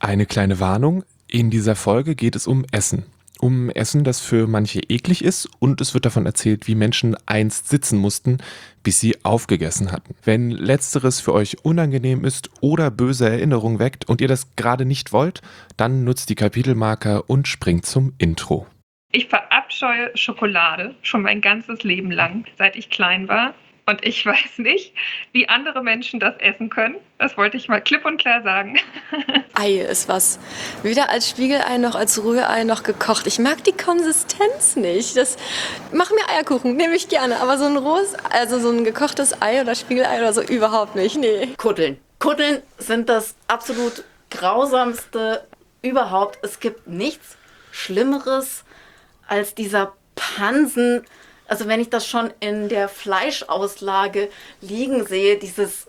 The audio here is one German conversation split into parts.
Eine kleine Warnung, in dieser Folge geht es um Essen. Um Essen, das für manche eklig ist, und es wird davon erzählt, wie Menschen einst sitzen mussten, bis sie aufgegessen hatten. Wenn letzteres für euch unangenehm ist oder böse Erinnerungen weckt und ihr das gerade nicht wollt, dann nutzt die Kapitelmarker und springt zum Intro. Ich verabscheue Schokolade schon mein ganzes Leben lang, seit ich klein war. Und ich weiß nicht, wie andere Menschen das essen können. Das wollte ich mal klipp und klar sagen. Ei ist was. Weder als Spiegelei noch als Rührei noch gekocht. Ich mag die Konsistenz nicht. Mach mir Eierkuchen, nehme ich gerne. Aber so ein rohes, also so ein gekochtes Ei oder Spiegelei oder so überhaupt nicht. Nee. Kutteln. Kutteln sind das absolut grausamste überhaupt. Es gibt nichts Schlimmeres als dieser Pansen. Also wenn ich das schon in der Fleischauslage liegen sehe, dieses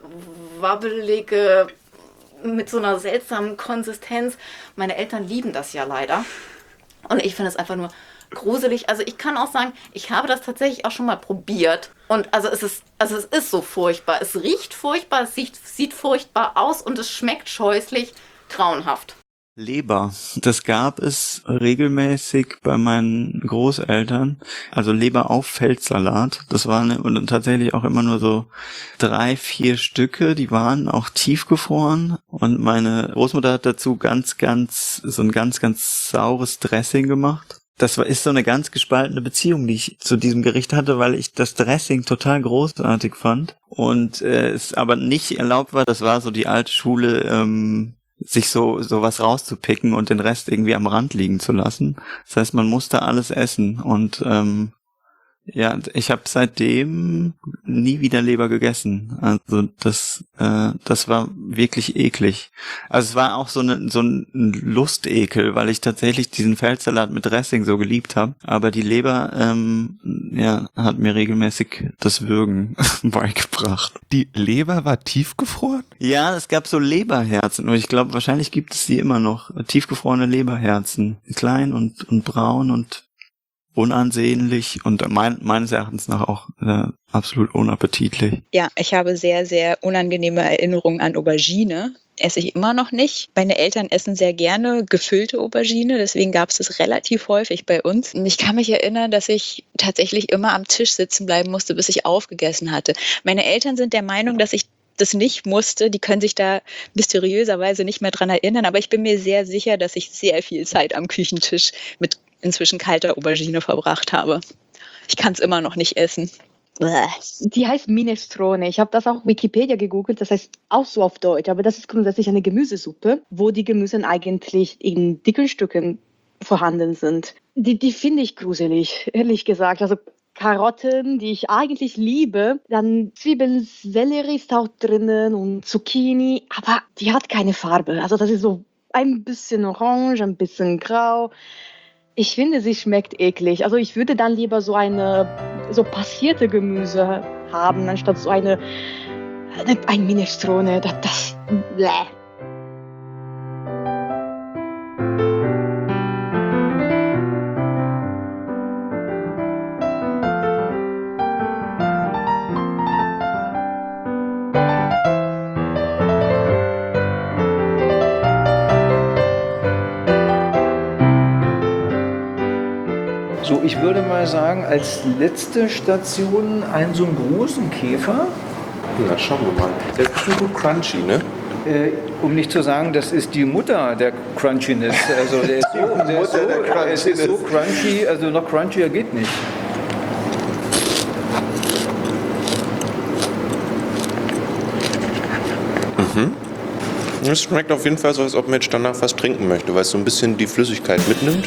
wabbelige mit so einer seltsamen Konsistenz. Meine Eltern lieben das ja leider. Und ich finde es einfach nur gruselig. Also ich kann auch sagen, ich habe das tatsächlich auch schon mal probiert. Und also es ist so furchtbar. Es riecht furchtbar, es sieht furchtbar aus und es schmeckt scheußlich grauenhaft. Leber, das gab es regelmäßig bei meinen Großeltern, also Leber auf Feldsalat, das waren tatsächlich auch immer nur so 3-4 Stücke, die waren auch tiefgefroren und meine Großmutter hat dazu so ein ganz saures Dressing gemacht. Das ist so eine ganz gespaltene Beziehung, die ich zu diesem Gericht hatte, weil ich das Dressing total großartig fand und es aber nicht erlaubt war, das war so die alte Schule, sich so was rauszupicken und den Rest irgendwie am Rand liegen zu lassen. Das heißt, man musste alles essen und ich habe seitdem nie wieder Leber gegessen. Also das war wirklich eklig. Also es war auch so ein Lustekel, weil ich tatsächlich diesen Feldsalat mit Dressing so geliebt habe. Aber die Leber hat mir regelmäßig das Würgen beigebracht. Die Leber war tiefgefroren? Ja, es gab so Leberherzen und ich glaube, wahrscheinlich gibt es die immer noch. Tiefgefrorene Leberherzen. Klein und braun und unansehnlich und meines Erachtens nach auch absolut unappetitlich. Ja, ich habe sehr, sehr unangenehme Erinnerungen an Aubergine. Esse ich immer noch nicht. Meine Eltern essen sehr gerne gefüllte Aubergine, deswegen gab es das relativ häufig bei uns. Und ich kann mich erinnern, dass ich tatsächlich immer am Tisch sitzen bleiben musste, bis ich aufgegessen hatte. Meine Eltern sind der Meinung, dass ich das nicht musste. Die können sich da mysteriöserweise nicht mehr dran erinnern, aber ich bin mir sehr sicher, dass ich sehr viel Zeit am Küchentisch mit inzwischen kalter Aubergine verbracht habe. Ich kann es immer noch nicht essen. Die heißt Minestrone. Ich habe das auch auf Wikipedia gegoogelt, das heißt auch so auf Deutsch, aber das ist grundsätzlich eine Gemüsesuppe, wo die Gemüse eigentlich in dicken Stücken vorhanden sind. Die finde ich gruselig, ehrlich gesagt. Also Karotten, die ich eigentlich liebe, dann Zwiebeln, Sellerie ist auch drinnen und Zucchini, aber die hat keine Farbe. Also das ist so ein bisschen orange, ein bisschen grau. Ich finde, sie schmeckt eklig. Also ich würde dann lieber so passierte Gemüse haben, anstatt so ein Minestrone. Das bläh. So, ich würde mal sagen, als letzte Station so einen großen Käfer. Na, schauen wir mal. Der ist bestimmt gut crunchy, ne? Um nicht zu sagen, das ist die Mutter der Crunchiness. Also der ist so crunchy, also noch crunchier geht nicht. Es schmeckt auf jeden Fall so, als ob man jetzt danach was trinken möchte, weil es so ein bisschen die Flüssigkeit mitnimmt.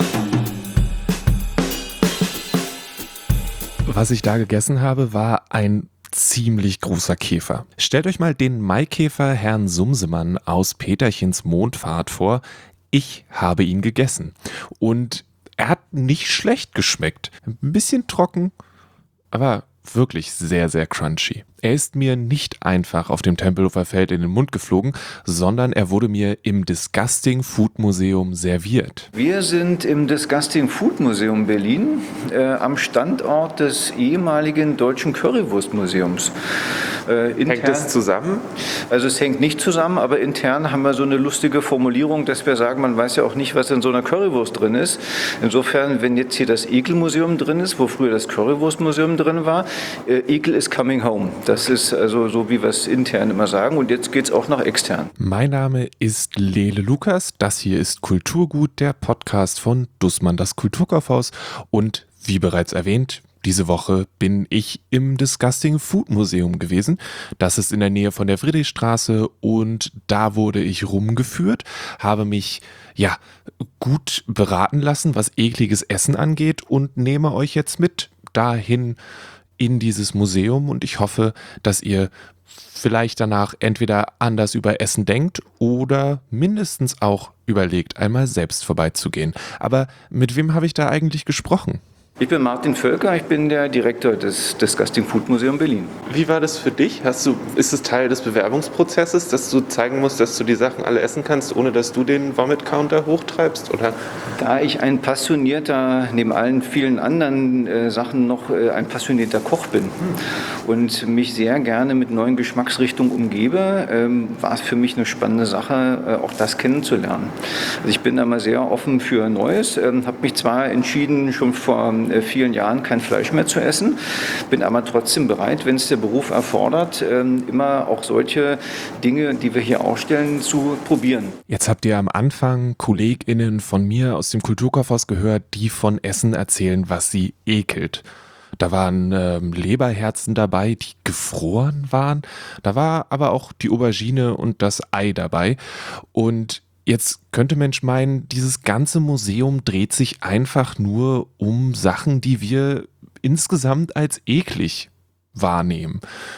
Was ich da gegessen habe, war ein ziemlich großer Käfer. Stellt euch mal den Maikäfer Herrn Sumsemann aus Peterchens Mondfahrt vor. Ich habe ihn gegessen. Und er hat nicht schlecht geschmeckt. Ein bisschen trocken, aber wirklich sehr, sehr crunchy. Er ist mir nicht einfach auf dem Tempelhofer Feld in den Mund geflogen, sondern er wurde mir im Disgusting Food Museum serviert. Wir sind im Disgusting Food Museum Berlin am Standort des ehemaligen Deutschen Currywurstmuseums. Hängt das zusammen? Also es hängt nicht zusammen, aber intern haben wir so eine lustige Formulierung, dass wir sagen, man weiß ja auch nicht, was in so einer Currywurst drin ist. Insofern, wenn jetzt hier das Ekelmuseum drin ist, wo früher das Currywurstmuseum drin war, Ekel is coming home. Das ist also so, wie wir es intern immer sagen. Und jetzt geht es auch nach extern. Mein Name ist Lele Lukas. Das hier ist Kulturgut, der Podcast von Dussmann, das Kulturkaufhaus. Und wie bereits erwähnt, diese Woche bin ich im Disgusting Food Museum gewesen. Das ist in der Nähe von der Friedrichstraße und da wurde ich rumgeführt, habe mich gut beraten lassen, was ekliges Essen angeht und nehme euch jetzt mit dahin in dieses Museum und ich hoffe, dass ihr vielleicht danach entweder anders über Essen denkt oder mindestens auch überlegt, einmal selbst vorbeizugehen. Aber mit wem habe ich da eigentlich gesprochen? Ich bin Martin Völker, ich bin der Direktor des Disgusting Food Museum Berlin. Wie war das für dich? Ist es Teil des Bewerbungsprozesses, dass du zeigen musst, dass du die Sachen alle essen kannst, ohne dass du den Vomit-Counter hochtreibst? Oder? Da ich ein passionierter, neben allen vielen anderen Sachen noch ein passionierter Koch bin und mich sehr gerne mit neuen Geschmacksrichtungen umgebe, war es für mich eine spannende Sache, auch das kennenzulernen. Also ich bin da mal sehr offen für Neues, habe mich zwar entschieden, schon vor vielen Jahren kein Fleisch mehr zu essen, bin aber trotzdem bereit, wenn es der Beruf erfordert, immer auch solche Dinge, die wir hier ausstellen, zu probieren. Jetzt habt ihr am Anfang KollegInnen von mir aus dem Kulturkaufhaus gehört, die von Essen erzählen, was sie ekelt. Da waren Leberherzen dabei, die gefroren waren. Da war aber auch die Aubergine und das Ei dabei. Und jetzt könnte Mensch meinen, dieses ganze Museum dreht sich einfach nur um Sachen, die wir insgesamt als eklig wahrnehmen.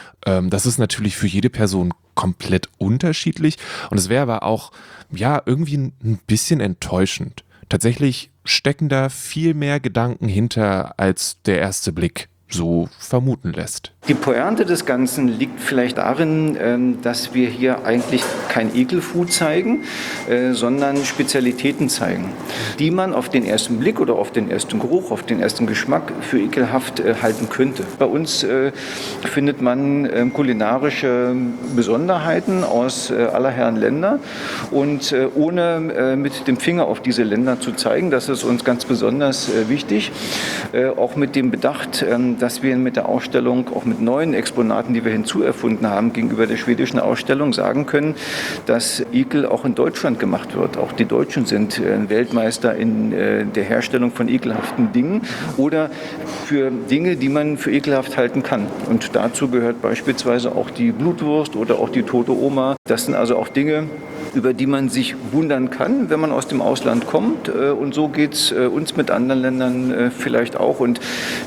Das ist natürlich für jede Person komplett unterschiedlich und es wäre aber auch irgendwie ein bisschen enttäuschend. Tatsächlich stecken da viel mehr Gedanken hinter, als der erste Blick so vermuten lässt. Die Pointe des Ganzen liegt vielleicht darin, dass wir hier eigentlich kein Ekelfood zeigen, sondern Spezialitäten zeigen, die man auf den ersten Blick oder auf den ersten Geruch, auf den ersten Geschmack für ekelhaft halten könnte. Bei uns findet man kulinarische Besonderheiten aus aller Herren Länder und ohne mit dem Finger auf diese Länder zu zeigen, das ist uns ganz besonders wichtig, auch mit dem Bedacht, dass wir mit der Ausstellung, auch mit neuen Exponaten, die wir hinzuerfunden haben, gegenüber der schwedischen Ausstellung sagen können, dass Ekel auch in Deutschland gemacht wird. Auch die Deutschen sind Weltmeister in der Herstellung von ekelhaften Dingen oder für Dinge, die man für ekelhaft halten kann. Und dazu gehört beispielsweise auch die Blutwurst oder auch die tote Oma. Das sind also auch Dinge, über die man sich wundern kann, wenn man aus dem Ausland kommt. Und so geht es uns mit anderen Ländern vielleicht auch. Und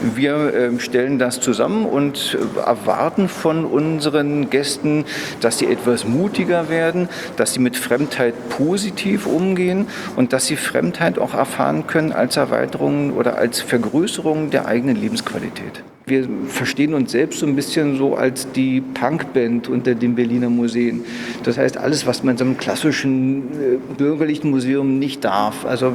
wir stellen das zusammen und erwarten von unseren Gästen, dass sie etwas mutiger werden, dass sie mit Fremdheit positiv umgehen und dass sie Fremdheit auch erfahren können als Erweiterung oder als Vergrößerung der eigenen Lebensqualität. Wir verstehen uns selbst so ein bisschen so als die Punkband unter den Berliner Museen. Das heißt, alles, was man in so einem klassischen bürgerlichen Museum nicht darf, also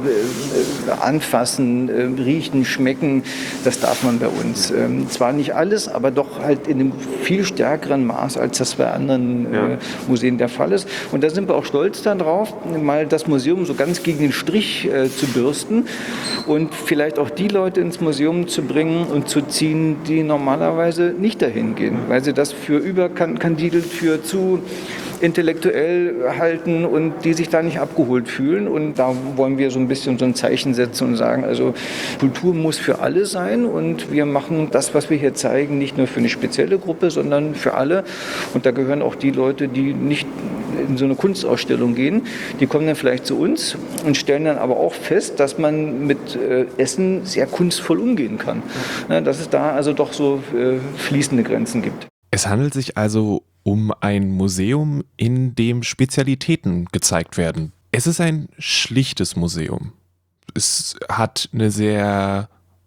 anfassen, riechen, schmecken, das darf man bei uns. Zwar nicht alles, aber doch halt in einem viel stärkeren Maß, als das bei anderen Museen der Fall ist. Und da sind wir auch stolz darauf, mal das Museum so ganz gegen den Strich zu bürsten und vielleicht auch die Leute ins Museum zu bringen und zu ziehen, die normalerweise nicht dahin gehen, weil sie das für überkandidelt, für zu intellektuell halten und die sich da nicht abgeholt fühlen. Und da wollen wir so ein bisschen so ein Zeichen setzen und sagen, also Kultur muss für alle sein und wir machen das, was wir hier zeigen, nicht nur für eine spezielle Gruppe, sondern für alle. Und da gehören auch die Leute, die nicht in so eine Kunstausstellung gehen, die kommen dann vielleicht zu uns und stellen dann aber auch fest, dass man mit Essen sehr kunstvoll umgehen kann. Dass es da also doch so fließende Grenzen gibt. Es handelt sich also um ein Museum, in dem Spezialitäten gezeigt werden. Es ist ein schlichtes Museum. Es hat eine sehr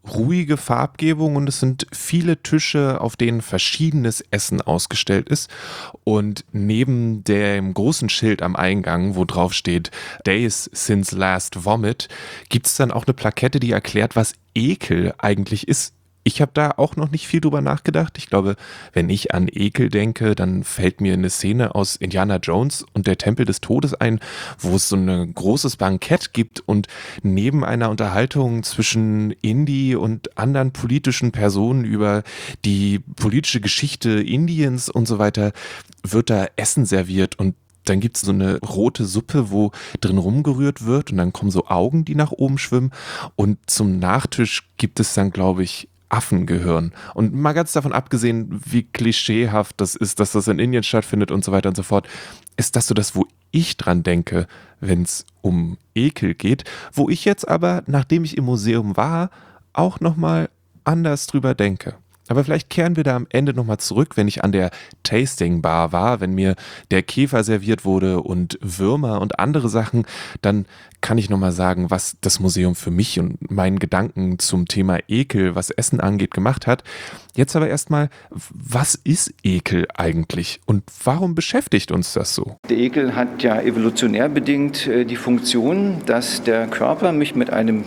ruhige Farbgebung und es sind viele Tische, auf denen verschiedenes Essen ausgestellt ist. Und neben dem großen Schild am Eingang, wo drauf steht Days since last vomit, gibt es dann auch eine Plakette, die erklärt, was Ekel eigentlich ist. Ich habe da auch noch nicht viel drüber nachgedacht. Ich glaube, wenn ich an Ekel denke, dann fällt mir eine Szene aus Indiana Jones und der Tempel des Todes ein, wo es so ein großes Bankett gibt und neben einer Unterhaltung zwischen Indy und anderen politischen Personen über die politische Geschichte Indiens und so weiter wird da Essen serviert und dann gibt es so eine rote Suppe, wo drin rumgerührt wird und dann kommen so Augen, die nach oben schwimmen und zum Nachtisch gibt es dann, glaube ich, Affengehirn. Und mal ganz davon abgesehen, wie klischeehaft das ist, dass das in Indien stattfindet und so weiter und so fort, ist das so das, wo ich dran denke, wenn es um Ekel geht, wo ich jetzt aber, nachdem ich im Museum war, auch nochmal anders drüber denke. Aber vielleicht kehren wir da am Ende nochmal zurück, wenn ich an der Tasting Bar war, wenn mir der Käfer serviert wurde und Würmer und andere Sachen, dann kann ich nochmal sagen, was das Museum für mich und meinen Gedanken zum Thema Ekel, was Essen angeht, gemacht hat. Jetzt aber erstmal, was ist Ekel eigentlich und warum beschäftigt uns das so? Der Ekel hat ja evolutionär bedingt die Funktion, dass der Körper mich mit einem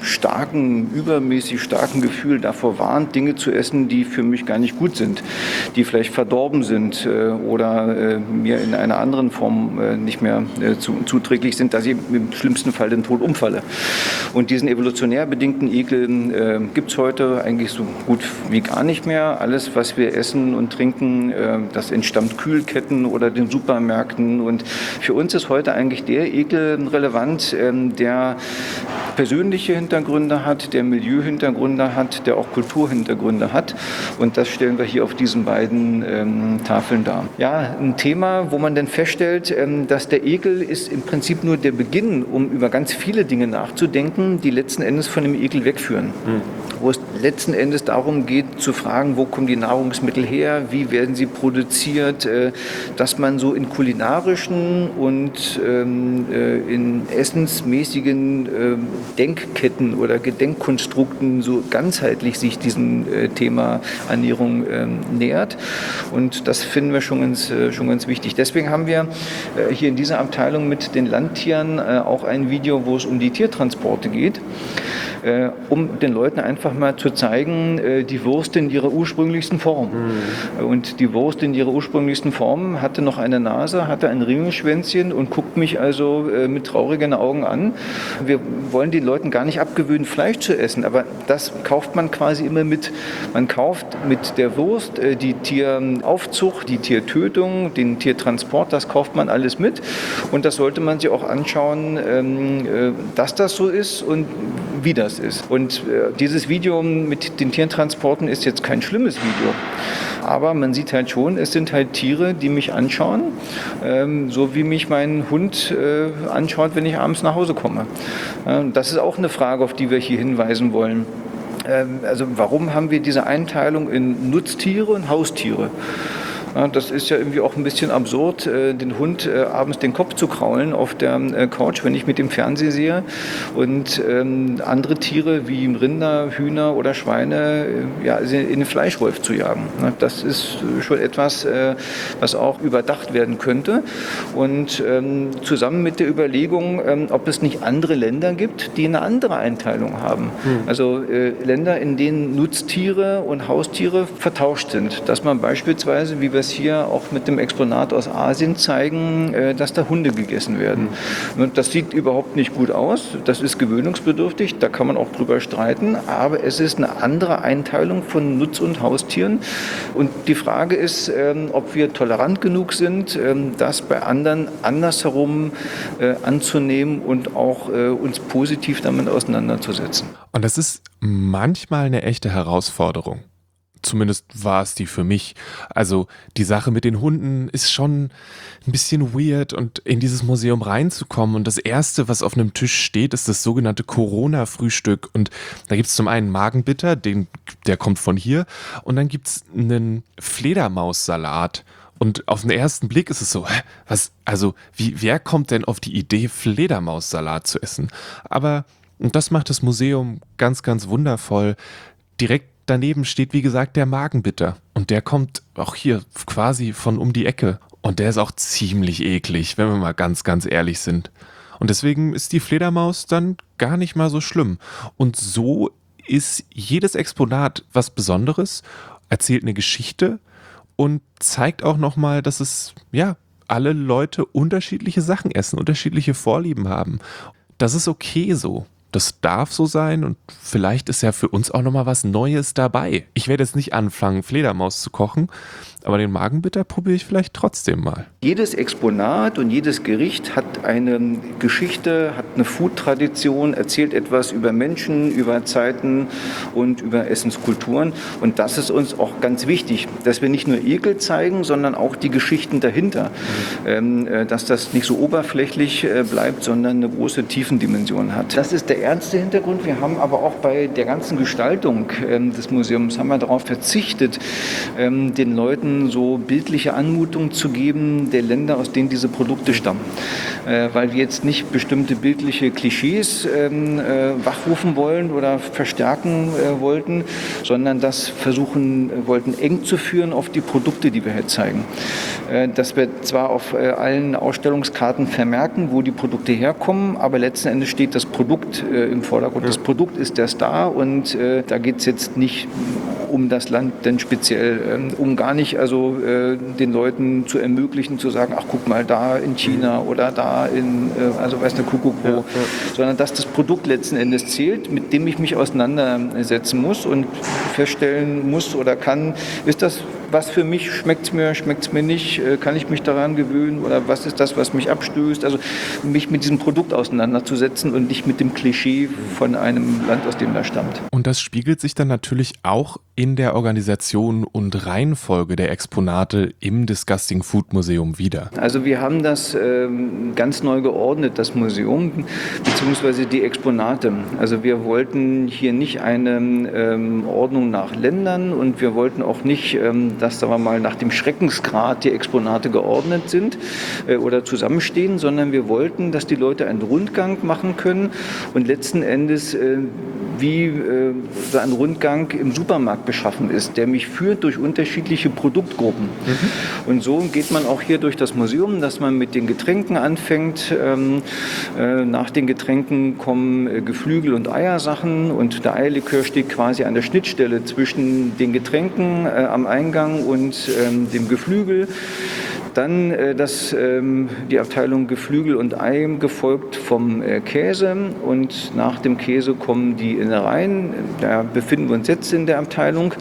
übermäßig starken Gefühl davor warnt, Dinge zu essen, die für mich gar nicht gut sind, die vielleicht verdorben sind oder mir in einer anderen Form nicht mehr zuträglich sind, dass ich im schlimmsten Fall den Tod umfalle. Und diesen evolutionär bedingten Ekel gibt es heute eigentlich so gut wie gar nicht mehr. Alles, was wir essen und trinken, das entstammt Kühlketten oder den Supermärkten. Und für uns ist heute eigentlich der Ekel relevant, der persönliche Hintergründe hat, der Milieuhintergründe hat, der auch Kulturhintergründe hat. Und das stellen wir hier auf diesen beiden Tafeln dar. Ja, ein Thema, wo man dann feststellt, dass der Ekel ist im Prinzip nur der Beginn, um über ganz viele Dinge nachzudenken, die letzten Endes von dem Ekel wegführen. Wo es letzten Endes darum geht, zu fragen, wo kommen die Nahrungsmittel her, wie werden sie produziert, dass man so in kulinarischen und in essensmäßigen Denkketten oder Gedenkkonstrukten so ganzheitlich sich diesem Thema Ernährung nähert. Und das finden wir schon ganz wichtig. Deswegen haben wir hier in dieser Abteilung mit den Landtieren auch ein Video, wo es um die Tiertransporte geht, um den Leuten einfach mal zu zeigen, die Wurst in ihrer ursprünglichsten Form. Und die Wurst in ihrer ursprünglichsten Form hatte noch eine Nase, hatte ein Ringelschwänzchen und guckt mich also mit traurigen Augen an. Wir wollen den Leuten gar nicht abgewöhnen, Fleisch zu essen, aber das kauft man quasi immer mit. Man kauft mit der Wurst die Tieraufzucht, die Tiertötung, den Tiertransport, das kauft man alles mit. Und das sollte man sich auch anschauen, dass das so ist und wie das ist. Und dieses Video mit den Tiertransporten ist jetzt kein schlimmes Video. Aber man sieht halt schon, es sind halt Tiere, die mich anschauen, so wie mich mein Hund anschaut, wenn ich abends nach Hause komme. Das ist auch eine Frage, auf die wir hier hinweisen wollen. Also warum haben wir diese Einteilung in Nutztiere und Haustiere? Ja, das ist ja irgendwie auch ein bisschen absurd, den Hund abends den Kopf zu kraulen auf der Couch, wenn ich mit dem Fernseher sehe. Und andere Tiere wie Rinder, Hühner oder Schweine in den Fleischwolf zu jagen. Das ist schon etwas, was auch überdacht werden könnte. Und zusammen mit der Überlegung, ob es nicht andere Länder gibt, die eine andere Einteilung haben. Also Länder, in denen Nutztiere und Haustiere vertauscht sind. Dass man beispielsweise, wie wir es hier auch mit dem Exponat aus Asien zeigen, dass da Hunde gegessen werden. Und das sieht überhaupt nicht gut aus, das ist gewöhnungsbedürftig, da kann man auch drüber streiten, aber es ist eine andere Einteilung von Nutz- und Haustieren. Und die Frage ist, ob wir tolerant genug sind, das bei anderen andersherum anzunehmen und auch uns positiv damit auseinanderzusetzen. Und das ist manchmal eine echte Herausforderung. Zumindest war es die für mich. Also die Sache mit den Hunden ist schon ein bisschen weird und in dieses Museum reinzukommen und das Erste, was auf einem Tisch steht, ist das sogenannte Corona-Frühstück und da gibt es zum einen Magenbitter, der kommt von hier und dann gibt es einen Fledermaussalat. Und auf den ersten Blick ist es so, wer kommt denn auf die Idee, Fledermaussalat zu essen? Aber und das macht das Museum ganz, ganz wundervoll. direkt daneben steht, wie gesagt, der Magenbitter. Und der kommt auch hier quasi von um die Ecke. Und der ist auch ziemlich eklig, wenn wir mal ganz, ganz ehrlich sind. Und deswegen ist die Fledermaus dann gar nicht mal so schlimm. Und so ist jedes Exponat was Besonderes, erzählt eine Geschichte und zeigt auch nochmal, dass es, ja, alle Leute unterschiedliche Sachen essen, unterschiedliche Vorlieben haben. Das ist okay so. Das darf so sein und vielleicht ist ja für uns auch nochmal was Neues dabei. Ich werde jetzt nicht anfangen, Fledermaus zu kochen, aber den Magenbitter probiere ich vielleicht trotzdem mal. Jedes Exponat und jedes Gericht hat eine Geschichte, hat eine Food-Tradition, erzählt etwas über Menschen, über Zeiten und über Essenskulturen. Und das ist uns auch ganz wichtig, dass wir nicht nur Ekel zeigen, sondern auch die Geschichten dahinter. Dass das nicht so oberflächlich bleibt, sondern eine große Tiefendimension hat. Das ist der ernste Hintergrund. Wir haben aber auch bei der ganzen Gestaltung des Museums haben wir darauf verzichtet, den Leuten so bildliche Anmutung zu geben der Länder, aus denen diese Produkte stammen. Weil wir jetzt nicht bestimmte bildliche Klischees wachrufen wollen oder verstärken wollten, sondern das versuchen wollten, eng zu führen auf die Produkte, die wir hier zeigen. Dass wir zwar auf allen Ausstellungskarten vermerken, wo die Produkte herkommen, aber letzten Endes steht das Produkt im Vordergrund. Das Produkt ist der Star und da geht es jetzt nicht um das Land denn speziell, um gar nicht also den Leuten zu ermöglichen, zu sagen, ach guck mal, da in China oder da in, also weiß der Kuckuck wo, sondern dass das Produkt letzten Endes zählt, mit dem ich mich auseinandersetzen muss und feststellen muss oder kann, ist das was für mich, schmeckt es mir nicht, kann ich mich daran gewöhnen oder was ist das, was mich abstößt, also mich mit diesem Produkt auseinanderzusetzen und nicht mit dem Klischee von einem Land, aus dem das stammt. Und das spiegelt sich dann natürlich auch in der Organisation und Reihenfolge der Exponate im Disgusting Food Museum wieder. Also wir haben das ganz neu geordnet, das Museum, beziehungsweise die Exponate. Also wir wollten hier nicht eine Ordnung nach Ländern und wir wollten auch nicht, dass, sagen wir mal, nach dem Schreckensgrad die Exponate geordnet sind oder zusammenstehen, sondern wir wollten, dass die Leute einen Rundgang machen können und letzten Endes wie so ein Rundgang im Supermarkt beschaffen ist, der mich führt durch unterschiedliche Produktgruppen. Und so geht man auch hier durch das Museum, dass man mit den Getränken anfängt. Nach den Getränken kommen Geflügel- und Eiersachen und der Eierlikör steht quasi an der Schnittstelle zwischen den Getränken am Eingang und dem Geflügel. Dann die Abteilung Geflügel und Ei, gefolgt vom Käse und nach dem Käse kommen die Innereien. Da befinden wir uns jetzt in der Abteilung.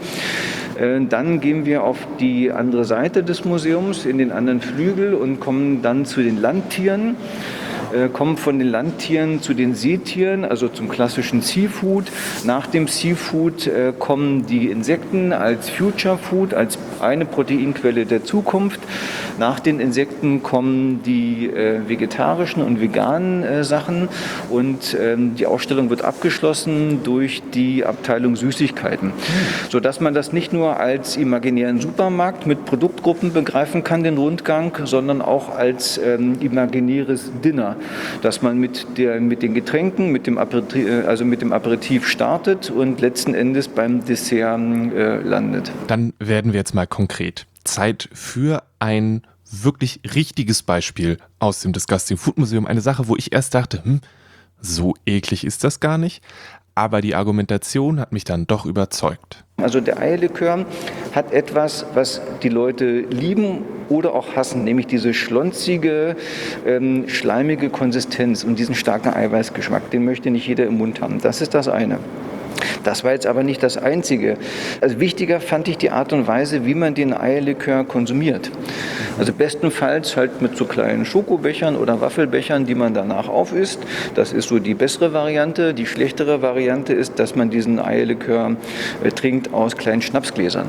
Dann gehen wir auf die andere Seite des Museums, in den anderen Flügel und kommen dann zu den Landtieren. Kommen von den Landtieren zu den Seetieren, also zum klassischen Seafood. Nach dem Seafood kommen die Insekten als Future Food, als eine Proteinquelle der Zukunft. Nach den Insekten kommen die vegetarischen und veganen Sachen und die Ausstellung wird abgeschlossen durch die Abteilung Süßigkeiten, sodass man das nicht nur als imaginären Supermarkt mit Produktgruppen begreifen kann, den Rundgang, sondern auch als imaginäres Dinner, dass man mit den Getränken, mit dem Aperitif startet und letzten Endes beim Dessert landet. Dann werden wir jetzt mal konkret. Zeit für ein wirklich richtiges Beispiel aus dem Disgusting Food Museum. Eine Sache, wo ich erst dachte, so eklig ist das gar nicht. Aber die Argumentation hat mich dann doch überzeugt. Also der Eierlikör hat etwas, was die Leute lieben oder auch hassen, nämlich diese schlonzige, schleimige Konsistenz und diesen starken Eiweißgeschmack. Den möchte nicht jeder im Mund haben. Das ist das eine. Das war jetzt aber nicht das Einzige. Also wichtiger fand ich die Art und Weise, wie man den Eierlikör konsumiert. Also bestenfalls halt mit so kleinen Schokobechern oder Waffelbechern, die man danach aufisst. Das ist so die bessere Variante. Die schlechtere Variante ist, dass man diesen Eierlikör trinkt aus kleinen Schnapsgläsern.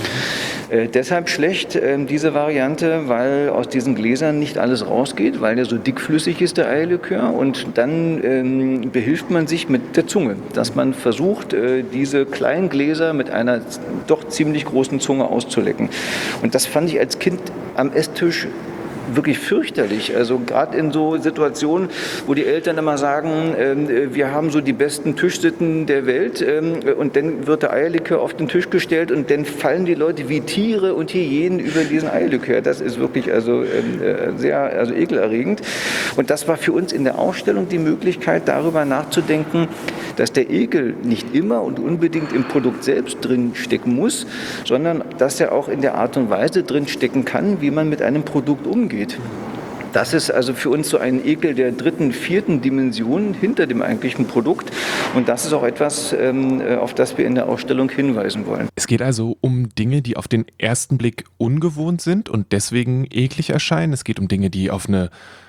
Deshalb schlecht diese Variante, weil aus diesen Gläsern nicht alles rausgeht, weil der so dickflüssig ist, der Eierlikör. Und dann behilft man sich mit der Zunge, dass man versucht, diese kleinen Gläser mit einer doch ziemlich großen Zunge auszulecken. Und das fand ich als Kind am Esstisch wirklich fürchterlich. Also gerade in so Situationen, wo die Eltern immer sagen, wir haben so die besten Tischsitten der Welt und dann wird der Eierlikör auf den Tisch gestellt und dann fallen die Leute wie Tiere und Hyänen über diesen Eierlikör. Das ist wirklich sehr ekelerregend. Und das war für uns in der Ausstellung die Möglichkeit, darüber nachzudenken, dass der Ekel nicht immer und unbedingt im Produkt selbst drin stecken muss, sondern dass er auch in der Art und Weise drin stecken kann, wie man mit einem Produkt umgeht. Das ist also für uns so ein Ekel der 3., 4. Dimension hinter dem eigentlichen Produkt. Und das ist auch etwas, auf das wir in der Ausstellung hinweisen wollen. Es geht also um Dinge, die auf den ersten Blick ungewohnt sind und deswegen eklig erscheinen. Es geht um Dinge, die auf eine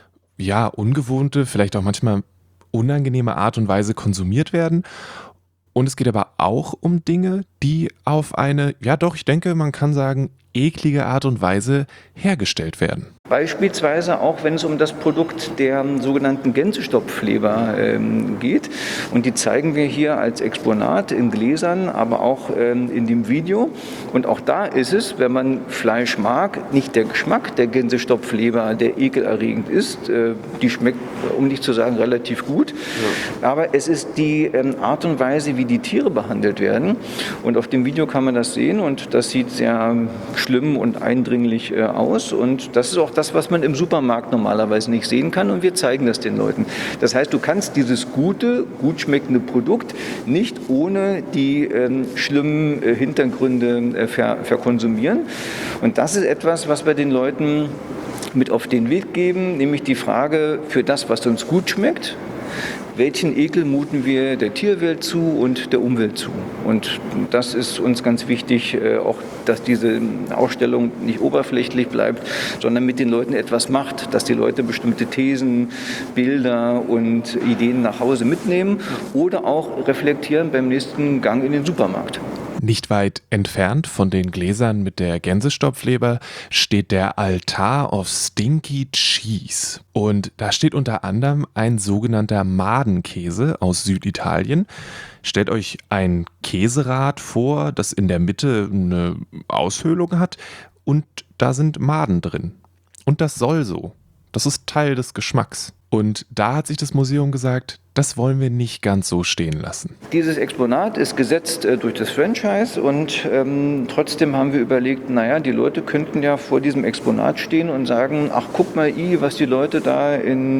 ungewohnte, vielleicht auch manchmal unangenehme Art und Weise konsumiert werden. Und es geht aber auch um Dinge, die auf eine, ich denke, man kann sagen, eklige Art und Weise hergestellt werden. Beispielsweise auch, wenn es um das Produkt der sogenannten Gänsestopfleber geht. Und die zeigen wir hier als Exponat in Gläsern, aber auch in dem Video. Und auch da ist es, wenn man Fleisch mag, nicht der Geschmack der Gänsestopfleber, der ekelerregend ist. Die schmeckt, um nicht zu sagen, relativ gut. Ja. Aber es ist die Art und Weise, wie die Tiere behandelt werden. Und auf dem Video kann man das sehen und das sieht sehr schlimm und eindringlich aus. Und das ist auch das, was man im Supermarkt normalerweise nicht sehen kann, und wir zeigen das den Leuten. Das heißt, du kannst dieses gute, gut schmeckende Produkt nicht ohne die schlimmen Hintergründe verkonsumieren. Und das ist etwas, was wir den Leuten mit auf den Weg geben, nämlich die Frage für das, was uns gut schmeckt. Welchen Ekel muten wir der Tierwelt zu und der Umwelt zu? Und das ist uns ganz wichtig, auch dass diese Ausstellung nicht oberflächlich bleibt, sondern mit den Leuten etwas macht, dass die Leute bestimmte Thesen, Bilder und Ideen nach Hause mitnehmen oder auch reflektieren beim nächsten Gang in den Supermarkt. Nicht weit entfernt von den Gläsern mit der Gänsestopfleber steht der Altar of Stinky Cheese. Und da steht unter anderem ein sogenannter Madenkäse aus Süditalien. Stellt euch ein Käserad vor, das in der Mitte eine Aushöhlung hat und da sind Maden drin. Und das soll so. Das ist Teil des Geschmacks. Und da hat sich das Museum gesagt, das wollen wir nicht ganz so stehen lassen. Dieses Exponat ist gesetzt durch das Franchise und trotzdem haben wir überlegt, die Leute könnten ja vor diesem Exponat stehen und sagen, ach guck mal, was die Leute da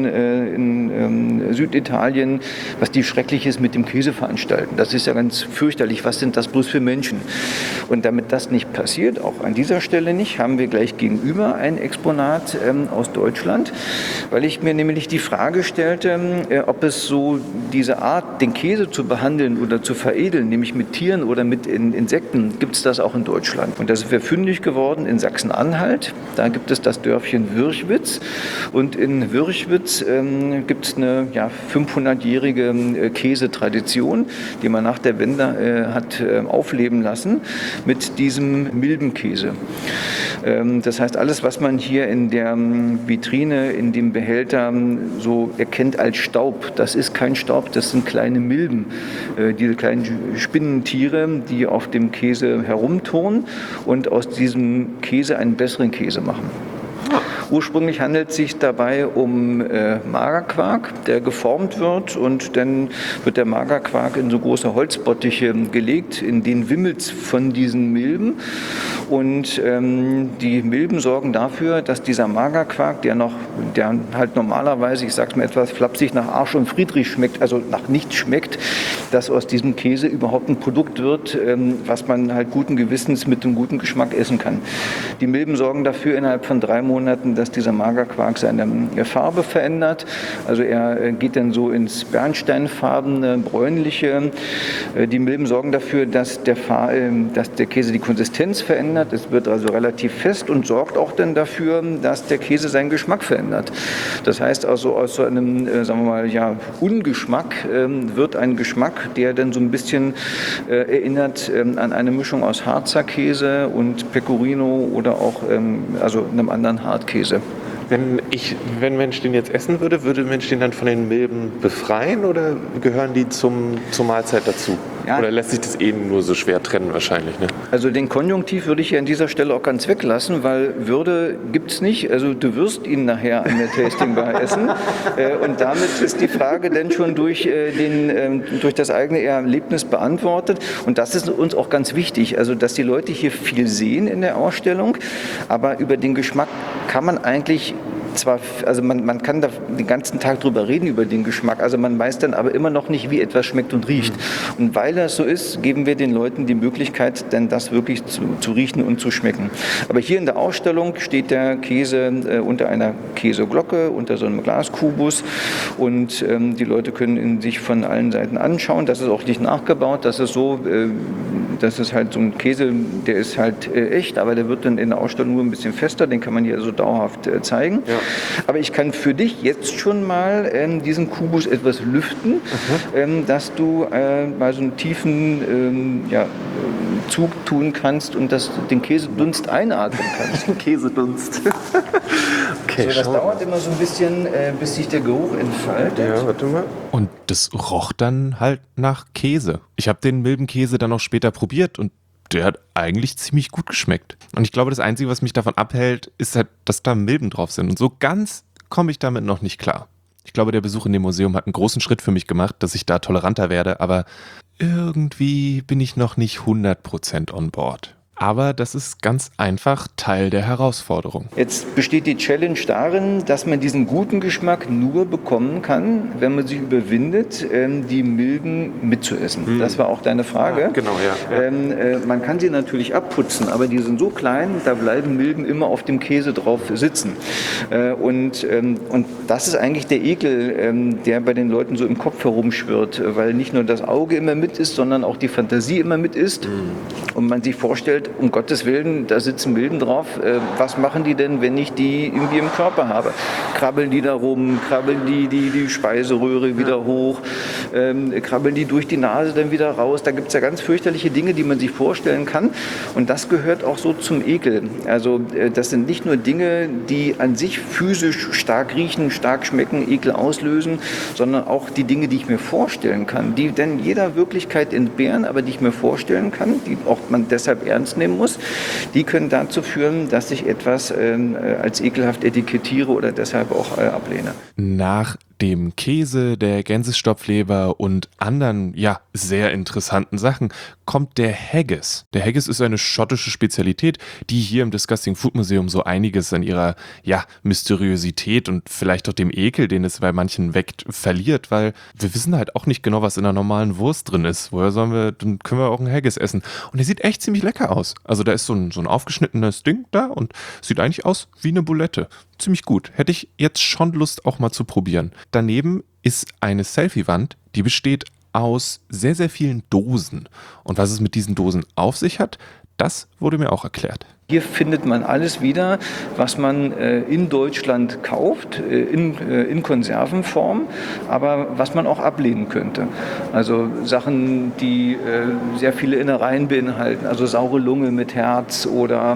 in Süditalien, was die Schreckliches mit dem Käse veranstalten. Das ist ja ganz fürchterlich, was sind das bloß für Menschen? Und damit das nicht passiert, auch an dieser Stelle nicht, haben wir gleich gegenüber ein Exponat aus Deutschland, weil ich mir nämlich die Frage stellte, ob es so diese Art, den Käse zu behandeln oder zu veredeln, nämlich mit Tieren oder mit Insekten, gibt es das auch in Deutschland. Und da sind wir fündig geworden in Sachsen-Anhalt. Da gibt es das Dörfchen Würchwitz. Und in Würchwitz gibt es eine 500-jährige Käsetradition, die man nach der Wende hat aufleben lassen mit diesem Milbenkäse. Das heißt, alles, was man hier in der Vitrine, in dem Behälter so erkennt als Staub, das ist kein Staub, das sind kleine Milben, diese kleinen Spinnentiere, die auf dem Käse herumturnen und aus diesem Käse einen besseren Käse machen. Ursprünglich handelt es sich dabei um Magerquark, der geformt wird und dann wird der Magerquark in so große Holzbottiche gelegt, in denen wimmelt es von diesen Milben und die Milben sorgen dafür, dass dieser Magerquark, der halt normalerweise, ich sag's mal etwas flapsig, nach Arsch und Friedrich schmeckt, also nach nichts schmeckt, dass aus diesem Käse überhaupt ein Produkt wird, was man halt guten Gewissens mit einem guten Geschmack essen kann. Die Milben sorgen dafür innerhalb von 3 Monaten, dass dieser Magerquark seine Farbe verändert. Also er geht dann so ins bernsteinfarbene, bräunliche. Die Milben sorgen dafür, dass der Käse die Konsistenz verändert. Es wird also relativ fest und sorgt auch dann dafür, dass der Käse seinen Geschmack verändert. Das heißt also aus so einem, sagen wir mal, Ungeschmack wird ein Geschmack, der dann so ein bisschen erinnert an eine Mischung aus Harzer Käse und Pecorino oder auch einem anderen Hartkäse. Wenn Mensch den jetzt essen würde Mensch den dann von den Milben befreien oder gehören die zur Mahlzeit dazu? Ja. Oder lässt sich das nur so schwer trennen wahrscheinlich, ne? Also den Konjunktiv würde ich hier an dieser Stelle auch ganz weglassen, weil Würde gibt es nicht. Also du wirst ihn nachher an der Tastingbar essen. Und damit ist die Frage dann schon durch das eigene Erlebnis beantwortet. Und das ist uns auch ganz wichtig, also dass die Leute hier viel sehen in der Ausstellung, aber über den Geschmack kann man eigentlich man kann da den ganzen Tag drüber reden, über den Geschmack. Also man weiß dann aber immer noch nicht, wie etwas schmeckt und riecht. Und weil das so ist, geben wir den Leuten die Möglichkeit, dann das wirklich zu riechen und zu schmecken. Aber hier in der Ausstellung steht der Käse unter einer Käseglocke, unter so einem Glaskubus. Und die Leute können ihn sich von allen Seiten anschauen. Das ist auch nicht nachgebaut. Das ist so, das ist halt so ein Käse, der ist halt echt, aber der wird dann in der Ausstellung nur ein bisschen fester. Den kann man hier so dauerhaft zeigen. Ja. Aber ich kann für dich jetzt schon mal diesen Kubus etwas lüften, dass du mal so einen tiefen Zug tun kannst und den Käsedunst einatmen kannst. Käsedunst. Okay, so, das dauert immer so ein bisschen, bis sich der Geruch entfaltet. Ja, warte mal. Und das roch dann halt nach Käse. Ich habe den Milbenkäse dann auch später probiert und der hat eigentlich ziemlich gut geschmeckt. Und ich glaube, das Einzige, was mich davon abhält, ist halt, dass da Milben drauf sind. Und so ganz komme ich damit noch nicht klar. Ich glaube, der Besuch in dem Museum hat einen großen Schritt für mich gemacht, dass ich da toleranter werde, aber irgendwie bin ich noch nicht 100% on board. Aber das ist ganz einfach Teil der Herausforderung. Jetzt besteht die Challenge darin, dass man diesen guten Geschmack nur bekommen kann, wenn man sich überwindet, die Milben mitzuessen. Das war auch deine Frage. Ja, genau, ja. Man kann sie natürlich abputzen, aber die sind so klein, da bleiben Milben immer auf dem Käse drauf sitzen. Und das ist eigentlich der Ekel, der bei den Leuten so im Kopf herumschwirrt, weil nicht nur das Auge immer mit ist, sondern auch die Fantasie immer mit ist. Und man sich vorstellt, um Gottes Willen, da sitzen Milben drauf. Was machen die denn, wenn ich die irgendwie im Körper habe? Krabbeln die da rum? Krabbeln die Speiseröhre wieder hoch? Krabbeln die durch die Nase dann wieder raus? Da gibt es ja ganz fürchterliche Dinge, die man sich vorstellen kann. Und das gehört auch so zum Ekel. Also das sind nicht nur Dinge, die an sich physisch stark riechen, stark schmecken, Ekel auslösen, sondern auch die Dinge, die ich mir vorstellen kann, die denn jeder Wirklichkeit entbehren, aber die ich mir vorstellen kann, die auch man deshalb ernst nehmen muss, die können dazu führen, dass ich etwas als ekelhaft etikettiere oder deshalb auch ablehne. Nach dem Käse, der Gänsestopfleber und anderen, sehr interessanten Sachen kommt der Haggis. Der Haggis ist eine schottische Spezialität, die hier im Disgusting Food Museum so einiges an ihrer, Mysteriosität und vielleicht auch dem Ekel, den es bei manchen weckt, verliert, weil wir wissen halt auch nicht genau, was in einer normalen Wurst drin ist. Dann können wir auch einen Haggis essen. Und der sieht echt ziemlich lecker aus. Also da ist so ein aufgeschnittenes Ding da und sieht eigentlich aus wie eine Bulette. Ziemlich gut. Hätte ich jetzt schon Lust, auch mal zu probieren. Daneben ist eine Selfie-Wand, die besteht aus sehr, sehr vielen Dosen. Und was es mit diesen Dosen auf sich hat, das wurde mir auch erklärt. Hier findet man alles wieder, was man in Deutschland kauft, in Konservenform, aber was man auch ablehnen könnte. Also Sachen, die sehr viele Innereien beinhalten, also saure Lunge mit Herz oder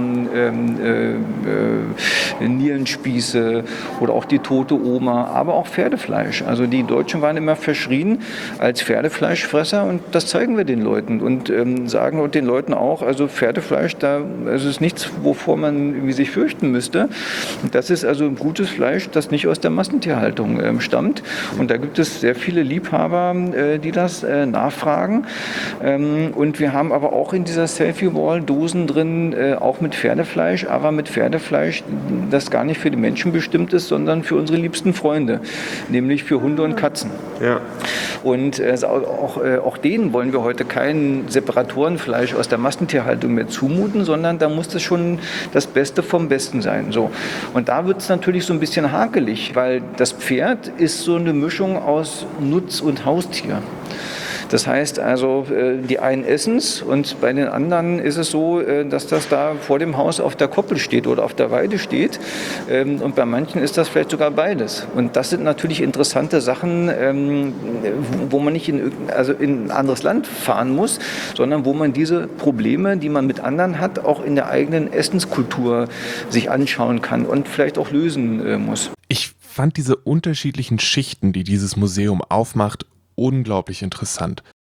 Nierenspieße oder auch die tote Oma, aber auch Pferdefleisch. Also die Deutschen waren immer verschrien als Pferdefleischfresser und das zeigen wir den Leuten und sagen den Leuten auch, also Pferdefleisch, es ist nichts, wovor man irgendwie sich fürchten müsste. Das ist also gutes Fleisch, das nicht aus der Massentierhaltung stammt. Und da gibt es sehr viele Liebhaber, die das nachfragen. Und wir haben aber auch in dieser Selfie-Wall Dosen drin, auch mit Pferdefleisch, aber mit Pferdefleisch, das gar nicht für die Menschen bestimmt ist, sondern für unsere liebsten Freunde, nämlich für Hunde und Katzen. Ja. Und auch denen wollen wir heute kein Separatorenfleisch aus der Massentierhaltung mehr zumuten, sondern da muss das schon das Beste vom Besten sein. So. Und da wird es natürlich so ein bisschen hakelig, weil das Pferd ist so eine Mischung aus Nutz- und Haustier. Das heißt also, die einen essen es und bei den anderen ist es so, dass das da vor dem Haus auf der Koppel steht oder auf der Weide steht. Und bei manchen ist das vielleicht sogar beides. Und das sind natürlich interessante Sachen, wo man nicht in ein anderes Land fahren muss, sondern wo man diese Probleme, die man mit anderen hat, auch in der eigenen Essenskultur sich anschauen kann und vielleicht auch lösen muss. Ich fand diese unterschiedlichen Schichten, die dieses Museum aufmacht, unglaublich interessant.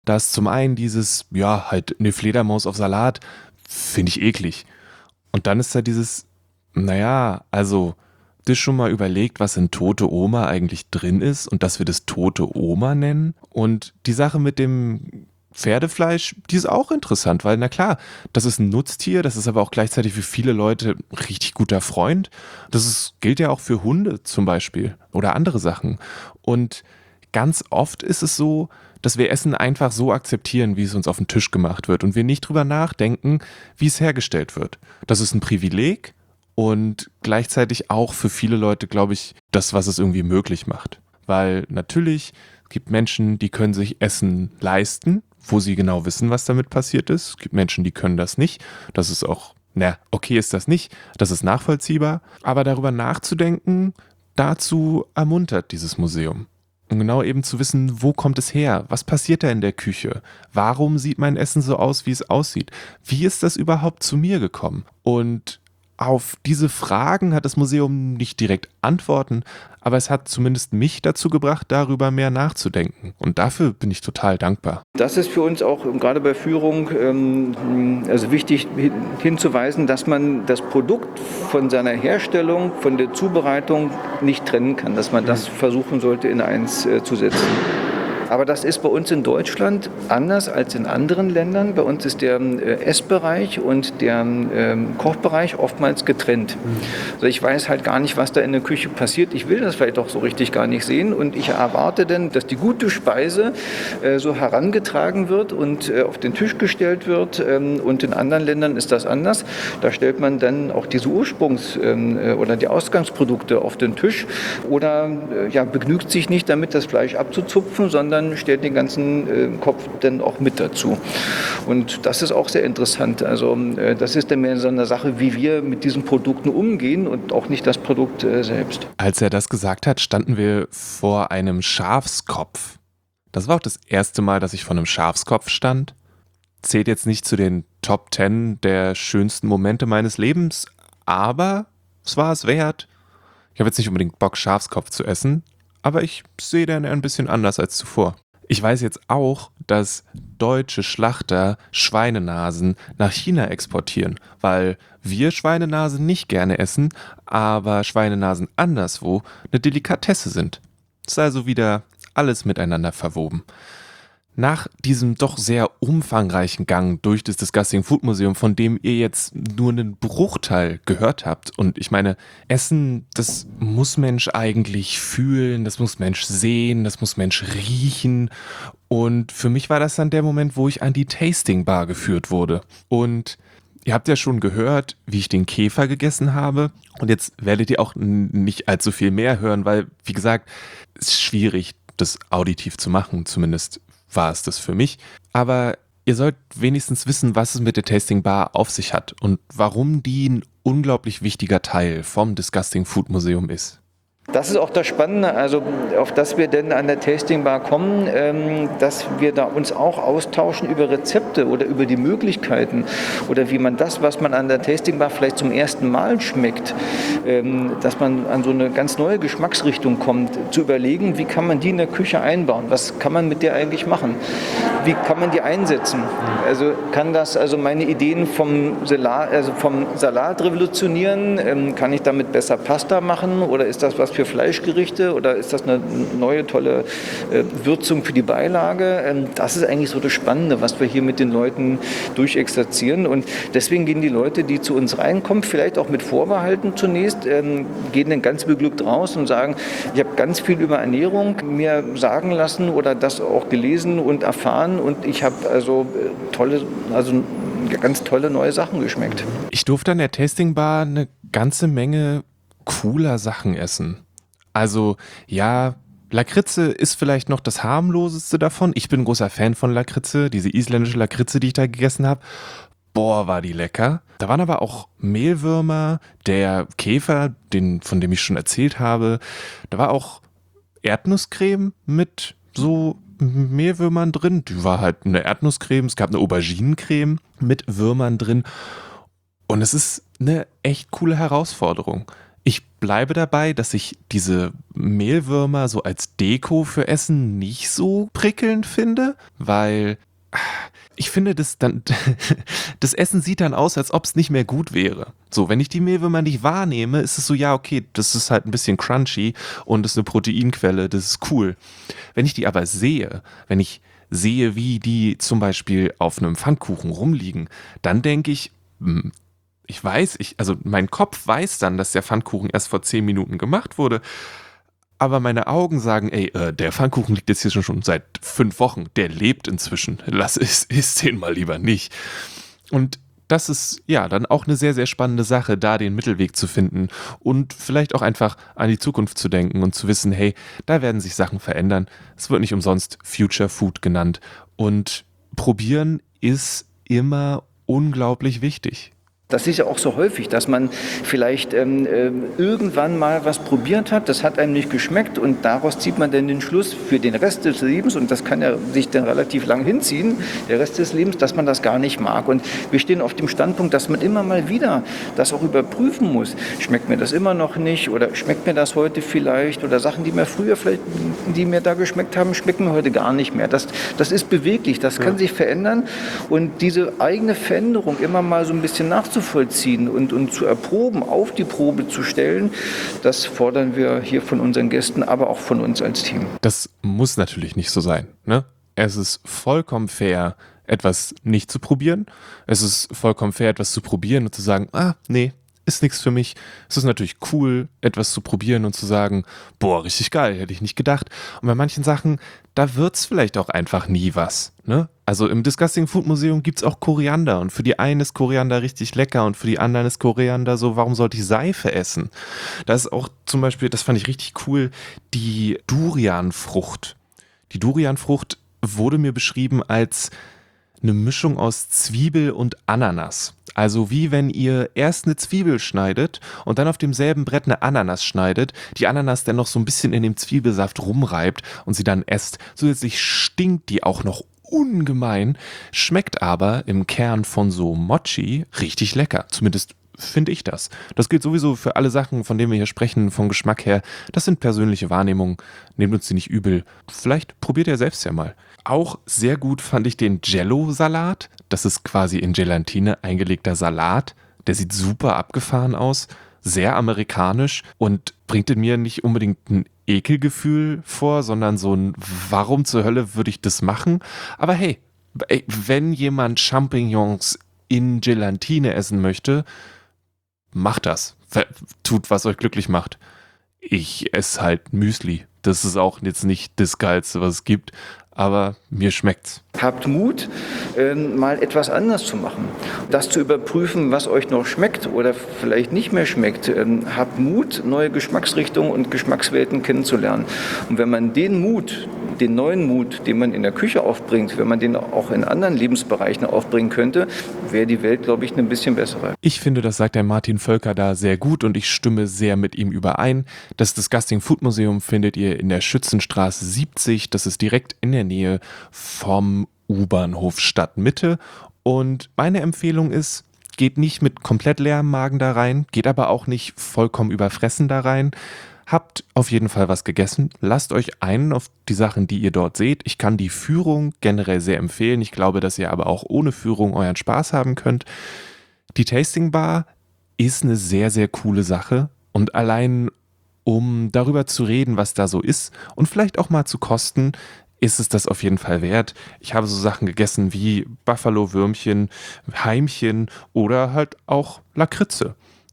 Da ist zum einen dieses, ja, halt eine Fledermaus auf Salat, finde ich eklig. Und dann ist da dieses, naja, also, das schon mal überlegt, was in tote Oma eigentlich drin ist und dass wir das tote Oma nennen. Und die Sache mit dem Pferdefleisch, die ist auch interessant, weil na klar, das ist ein Nutztier, das ist aber auch gleichzeitig für viele Leute ein richtig guter Freund. Gilt ja auch für Hunde zum Beispiel oder andere Sachen. Und ganz oft ist es so, dass wir Essen einfach so akzeptieren, wie es uns auf den Tisch gemacht wird und wir nicht drüber nachdenken, wie es hergestellt wird. Das ist ein Privileg und gleichzeitig auch für viele Leute, glaube ich, das, was es irgendwie möglich macht. Weil natürlich gibt Menschen, die können sich Essen leisten, wo sie genau wissen, was damit passiert ist. Es gibt Menschen, die können das nicht. Das ist auch, okay ist das nicht. Das ist nachvollziehbar. Aber darüber nachzudenken, dazu ermuntert dieses Museum. Und genau eben zu wissen, wo kommt es her? Was passiert da in der Küche? Warum sieht mein Essen so aus, wie es aussieht? Wie ist das überhaupt zu mir gekommen? Und auf diese Fragen hat das Museum nicht direkt Antworten, aber es hat zumindest mich dazu gebracht, darüber mehr nachzudenken. Und dafür bin ich total dankbar. Das ist für uns auch gerade bei Führung also wichtig hinzuweisen, dass man das Produkt von seiner Herstellung, von der Zubereitung nicht trennen kann, dass man das versuchen sollte, in eins zu setzen. Aber das ist bei uns in Deutschland anders als in anderen Ländern. Bei uns ist der Essbereich und der Kochbereich oftmals getrennt. Also ich weiß halt gar nicht, was da in der Küche passiert. Ich will das vielleicht auch so richtig gar nicht sehen. Und ich erwarte dann, dass die gute Speise so herangetragen wird und auf den Tisch gestellt wird. Und in anderen Ländern ist das anders. Da stellt man dann auch diese oder die Ausgangsprodukte auf den Tisch oder begnügt sich nicht damit, das Fleisch abzuzupfen, sondern stellt den ganzen Kopf dann auch mit dazu. Und das ist auch sehr interessant. Also das ist dann mehr so eine Sache, wie wir mit diesen Produkten umgehen und auch nicht das Produkt selbst. Als er das gesagt hat, standen wir vor einem Schafskopf. Das war auch das erste Mal, dass ich vor einem Schafskopf stand. Zählt jetzt nicht zu den Top 10 der schönsten Momente meines Lebens, aber es war es wert. Ich habe jetzt nicht unbedingt Bock, Schafskopf zu essen, aber ich sehe den ein bisschen anders als zuvor. Ich weiß jetzt auch, dass deutsche Schlachter Schweinenasen nach China exportieren, weil wir Schweinenasen nicht gerne essen, aber Schweinenasen anderswo eine Delikatesse sind. Es ist also wieder alles miteinander verwoben. Nach diesem doch sehr umfangreichen Gang durch das Disgusting Food Museum, von dem ihr jetzt nur einen Bruchteil gehört habt, und ich meine, Essen, das muss Mensch eigentlich fühlen, das muss Mensch sehen, das muss Mensch riechen, und für mich war das dann der Moment, wo ich an die Tasting Bar geführt wurde. Und ihr habt ja schon gehört, wie ich den Käfer gegessen habe, und jetzt werdet ihr auch nicht allzu viel mehr hören, weil, wie gesagt, es ist schwierig, das auditiv zu machen, zumindest war es das für mich. Aber ihr sollt wenigstens wissen, was es mit der Tasting Bar auf sich hat und warum die ein unglaublich wichtiger Teil vom Disgusting Food Museum ist. Das ist auch das Spannende, also auf das wir denn an der Tasting Bar kommen, dass wir da uns auch austauschen über Rezepte oder über die Möglichkeiten oder wie man das, was man an der Tasting Bar vielleicht zum ersten Mal schmeckt, dass man an so eine ganz neue Geschmacksrichtung kommt, zu überlegen, wie kann man die in der Küche einbauen, was kann man mit der eigentlich machen, wie kann man die einsetzen. Also kann das also meine Ideen vom Salat revolutionieren, kann ich damit besser Pasta machen oder ist das was für Fleischgerichte oder ist das eine neue, tolle Würzung für die Beilage? Das ist eigentlich so das Spannende, was wir hier mit den Leuten durchexerzieren. Und deswegen gehen die Leute, die zu uns reinkommen, vielleicht auch mit Vorbehalten zunächst, gehen dann ganz beglückt raus und sagen, ich habe ganz viel über Ernährung mir sagen lassen oder das auch gelesen und erfahren und ich habe ganz tolle neue Sachen geschmeckt. Ich durfte an der Tasting Bar eine ganze Menge cooler Sachen essen. Also ja, Lakritze ist vielleicht noch das harmloseste davon. Ich bin ein großer Fan von Lakritze, diese isländische Lakritze, die ich da gegessen habe. Boah, war die lecker. Da waren aber auch Mehlwürmer, der Käfer, von dem ich schon erzählt habe. Da war auch Erdnusscreme mit so Mehlwürmern drin. Die war halt eine Erdnusscreme. Es gab eine Auberginencreme mit Würmern drin. Und es ist eine echt coole Herausforderung. Ich bleibe dabei, dass ich diese Mehlwürmer so als Deko für Essen nicht so prickelnd finde, weil ich finde, das Essen sieht dann aus, als ob es nicht mehr gut wäre. So, wenn ich die Mehlwürmer nicht wahrnehme, ist es so, ja, okay, das ist halt ein bisschen crunchy und das ist eine Proteinquelle, das ist cool. Wenn ich die aber sehe, wenn ich sehe, wie die zum Beispiel auf einem Pfannkuchen rumliegen, dann denke ich, also mein Kopf weiß dann, dass der Pfannkuchen erst vor 10 Minuten gemacht wurde, aber meine Augen sagen, ey, der Pfannkuchen liegt jetzt hier schon seit 5 Wochen, der lebt inzwischen, isst den mal lieber nicht. Und das ist ja dann auch eine sehr, sehr spannende Sache, da den Mittelweg zu finden und vielleicht auch einfach an die Zukunft zu denken und zu wissen, hey, da werden sich Sachen verändern. Es wird nicht umsonst Future Food genannt und probieren ist immer unglaublich wichtig. Das ist ja auch so häufig, dass man vielleicht irgendwann mal was probiert hat, das hat einem nicht geschmeckt und daraus zieht man dann den Schluss für den Rest des Lebens, und das kann ja sich dann relativ lang hinziehen, der Rest des Lebens, dass man das gar nicht mag. Und wir stehen auf dem Standpunkt, dass man immer mal wieder das auch überprüfen muss. Schmeckt mir das immer noch nicht oder schmeckt mir das heute vielleicht, oder Sachen, die mir früher vielleicht, die mir da geschmeckt haben, schmecken mir heute gar nicht mehr. Das ist beweglich, das kann sich verändern, und diese eigene Veränderung immer mal so ein bisschen nachzuvollziehen und zu erproben, auf die Probe zu stellen, das fordern wir hier von unseren Gästen, aber auch von uns als Team. Das muss natürlich nicht so sein, ne? Es ist vollkommen fair, etwas nicht zu probieren. Es ist vollkommen fair, etwas zu probieren und zu sagen, nee, ist nichts für mich. Es ist natürlich cool, etwas zu probieren und zu sagen, boah, richtig geil, hätte ich nicht gedacht. Und bei manchen Sachen, da wird's vielleicht auch einfach nie was, ne? Also im Disgusting Food Museum gibt's auch Koriander, und für die einen ist Koriander richtig lecker und für die anderen ist Koriander so, warum sollte ich Seife essen? Da ist auch zum Beispiel, das fand ich richtig cool, die Durianfrucht. Die Durianfrucht wurde mir beschrieben als eine Mischung aus Zwiebel und Ananas. Also wie wenn ihr erst eine Zwiebel schneidet und dann auf demselben Brett eine Ananas schneidet, die Ananas dann noch so ein bisschen in dem Zwiebelsaft rumreibt und sie dann esst. Zusätzlich stinkt die auch noch ungemein, schmeckt aber im Kern von so Mochi richtig lecker. Zumindest finde ich das. Das gilt sowieso für alle Sachen, von denen wir hier sprechen, vom Geschmack her. Das sind persönliche Wahrnehmungen. Nehmt uns die nicht übel. Vielleicht probiert ihr selbst ja mal. Auch sehr gut fand ich den Jello-Salat. Das ist quasi in Gelatine eingelegter Salat. Der sieht super abgefahren aus, sehr amerikanisch und bringt in mir nicht unbedingt ein Ekelgefühl vor, sondern so ein, warum zur Hölle würde ich das machen? Aber hey, wenn jemand Champignons in Gelatine essen möchte, macht das. Tut, was euch glücklich macht. Ich esse halt Müsli. Das ist auch jetzt nicht das Geilste, was es gibt, aber mir schmeckt's. Habt Mut, mal etwas anders zu machen. Das zu überprüfen, was euch noch schmeckt oder vielleicht nicht mehr schmeckt. Habt Mut, neue Geschmacksrichtungen und Geschmackswelten kennenzulernen. Und wenn man den Mut, den neuen Mut, den man in der Küche aufbringt, wenn man den auch in anderen Lebensbereichen aufbringen könnte, wäre die Welt, glaube ich, ein bisschen bessere. Ich finde, das sagt der Martin Völker da sehr gut und ich stimme sehr mit ihm überein. Das Disgusting Food Museum findet ihr in der Schützenstraße 70. Das ist direkt in der Nähe vom U-Bahnhof Stadtmitte. Und meine Empfehlung ist, geht nicht mit komplett leerem Magen da rein, geht aber auch nicht vollkommen überfressen da rein. Habt auf jeden Fall was gegessen, lasst euch ein auf die Sachen, die ihr dort seht. Ich kann die Führung generell sehr empfehlen. Ich glaube, dass ihr aber auch ohne Führung euren Spaß haben könnt. Die Tasting Bar ist eine sehr, sehr coole Sache. Und allein um darüber zu reden, was da so ist und vielleicht auch mal zu kosten, ist es das auf jeden Fall wert. Ich habe so Sachen gegessen wie Buffalo-Würmchen, Heimchen oder halt auch Lakritze.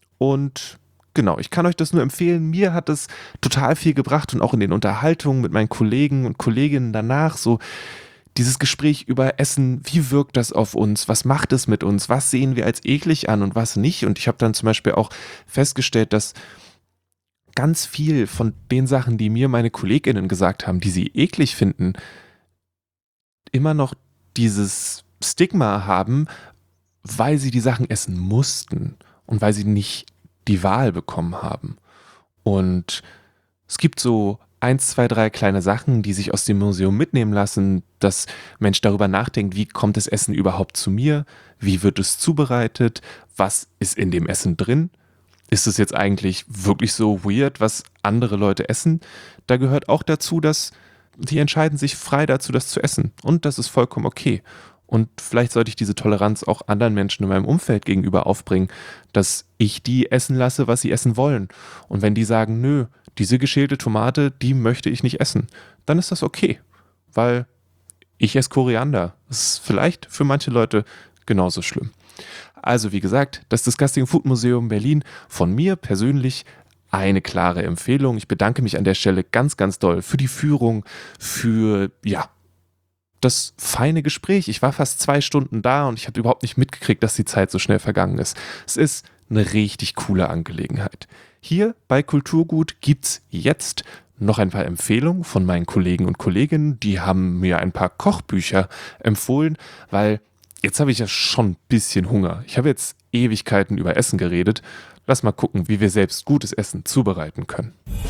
Und genau, ich kann euch das nur empfehlen. Mir hat es total viel gebracht und auch in den Unterhaltungen mit meinen Kollegen und Kolleginnen danach so dieses Gespräch über Essen, wie wirkt das auf uns, was macht es mit uns, was sehen wir als eklig an und was nicht. Und ich habe dann zum Beispiel auch festgestellt, dass ganz viel von den Sachen, die mir meine KollegInnen gesagt haben, die sie eklig finden, immer noch dieses Stigma haben, weil sie die Sachen essen mussten und weil sie nicht die Wahl bekommen haben. Und es gibt so 1, 2, 3 kleine Sachen, die sich aus dem Museum mitnehmen lassen, dass Mensch darüber nachdenkt, wie kommt das Essen überhaupt zu mir, wie wird es zubereitet, was ist in dem Essen drin. ist es jetzt eigentlich wirklich so weird, was andere Leute essen? Da gehört auch dazu, dass die entscheiden sich frei dazu, das zu essen. Und das ist vollkommen okay. Und vielleicht sollte ich diese Toleranz auch anderen Menschen in meinem Umfeld gegenüber aufbringen, dass ich die essen lasse, was sie essen wollen. Und wenn die sagen, nö, diese geschälte Tomate, die möchte ich nicht essen, dann ist das okay. Weil ich esse Koriander. Das ist vielleicht für manche Leute genauso schlimm. Also wie gesagt, das Disgusting Food Museum Berlin, von mir persönlich eine klare Empfehlung. Ich bedanke mich an der Stelle ganz, ganz doll für die Führung, für, das feine Gespräch. Ich war fast 2 Stunden da und ich habe überhaupt nicht mitgekriegt, dass die Zeit so schnell vergangen ist. Es ist eine richtig coole Angelegenheit. Hier bei Kulturgut gibt's jetzt noch ein paar Empfehlungen von meinen Kollegen und Kolleginnen. Die haben mir ein paar Kochbücher empfohlen, weil jetzt habe ich ja schon ein bisschen Hunger. Ich habe jetzt Ewigkeiten über Essen geredet. Lass mal gucken, wie wir selbst gutes Essen zubereiten können.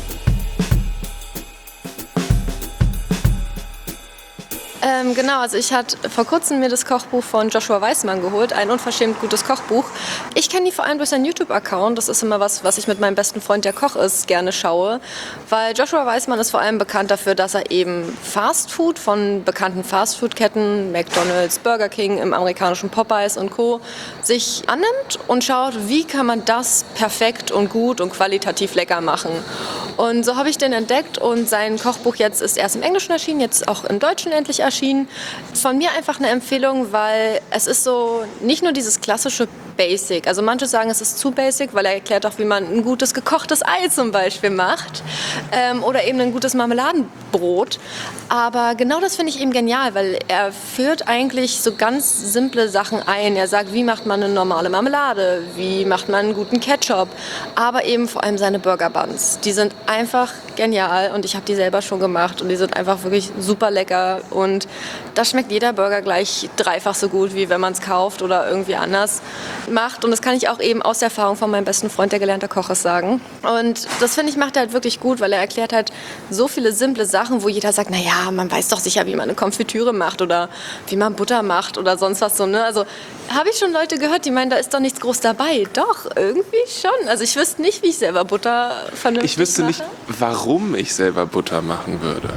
Genau, also ich hatte vor kurzem mir das Kochbuch von Joshua Weissmann geholt, ein unverschämt gutes Kochbuch. Ich kenne die vor allem durch seinen YouTube-Account. Das ist immer was ich mit meinem besten Freund, der Koch ist, gerne schaue. Weil Joshua Weissmann ist vor allem bekannt dafür, dass er eben Fastfood von bekannten Fastfood-Ketten, McDonald's, Burger King, im amerikanischen Popeyes und Co. sich annimmt und schaut, wie kann man das perfekt und gut und qualitativ lecker machen. Und so habe ich den entdeckt und sein Kochbuch jetzt ist erst im Englischen erschienen, jetzt auch im Deutschen endlich erschienen. Von mir einfach eine Empfehlung, weil es ist so nicht nur dieses klassische Basic. Also manche sagen, es ist zu basic, weil er erklärt auch, wie man ein gutes gekochtes Ei zum Beispiel macht oder eben ein gutes Marmeladenbrot. Aber genau das finde ich eben genial, weil er führt eigentlich so ganz simple Sachen ein. Er sagt, wie macht man eine normale Marmelade, wie macht man einen guten Ketchup, aber eben vor allem seine Burger Buns. Die sind einfach genial und ich habe die selber schon gemacht und die sind einfach wirklich super lecker und da schmeckt jeder Burger gleich dreifach so gut, wie wenn man es kauft oder irgendwie anders macht. Und das kann ich auch eben aus der Erfahrung von meinem besten Freund, der gelernter Koch ist, sagen. Und das finde ich, macht er halt wirklich gut, weil er erklärt halt so viele simple Sachen, wo jeder sagt, naja, man weiß doch sicher, wie man eine Konfitüre macht oder wie man Butter macht oder sonst was so, ne? Also habe ich schon Leute gehört, die meinen, da ist doch nichts groß dabei. Doch, irgendwie schon. Also ich wüsste nicht, wie ich selber Butter vernünftig Ich wüsste mache. nicht, warum ich selber Butter machen würde.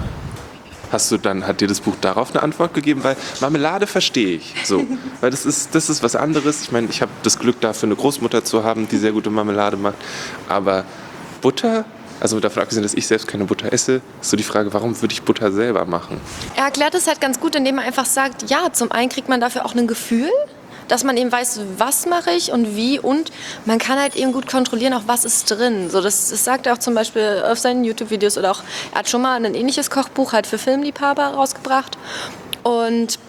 Hat dir das Buch darauf eine Antwort gegeben? Weil Marmelade verstehe ich so. Weil das ist was anderes. Ich meine, ich habe das Glück, dafür eine Großmutter zu haben, die sehr gute Marmelade macht. Aber Butter, also davon abgesehen, dass ich selbst keine Butter esse, ist so die Frage, warum würde ich Butter selber machen? Er erklärt es halt ganz gut, indem er einfach sagt, ja, zum einen kriegt man dafür auch ein Gefühl, dass man eben weiß, was mache ich und wie und man kann halt eben gut kontrollieren, auch was ist drin. So, das sagt er auch zum Beispiel auf seinen YouTube-Videos oder auch, er hat schon mal ein ähnliches Kochbuch halt für Filmliebhaber rausgebracht und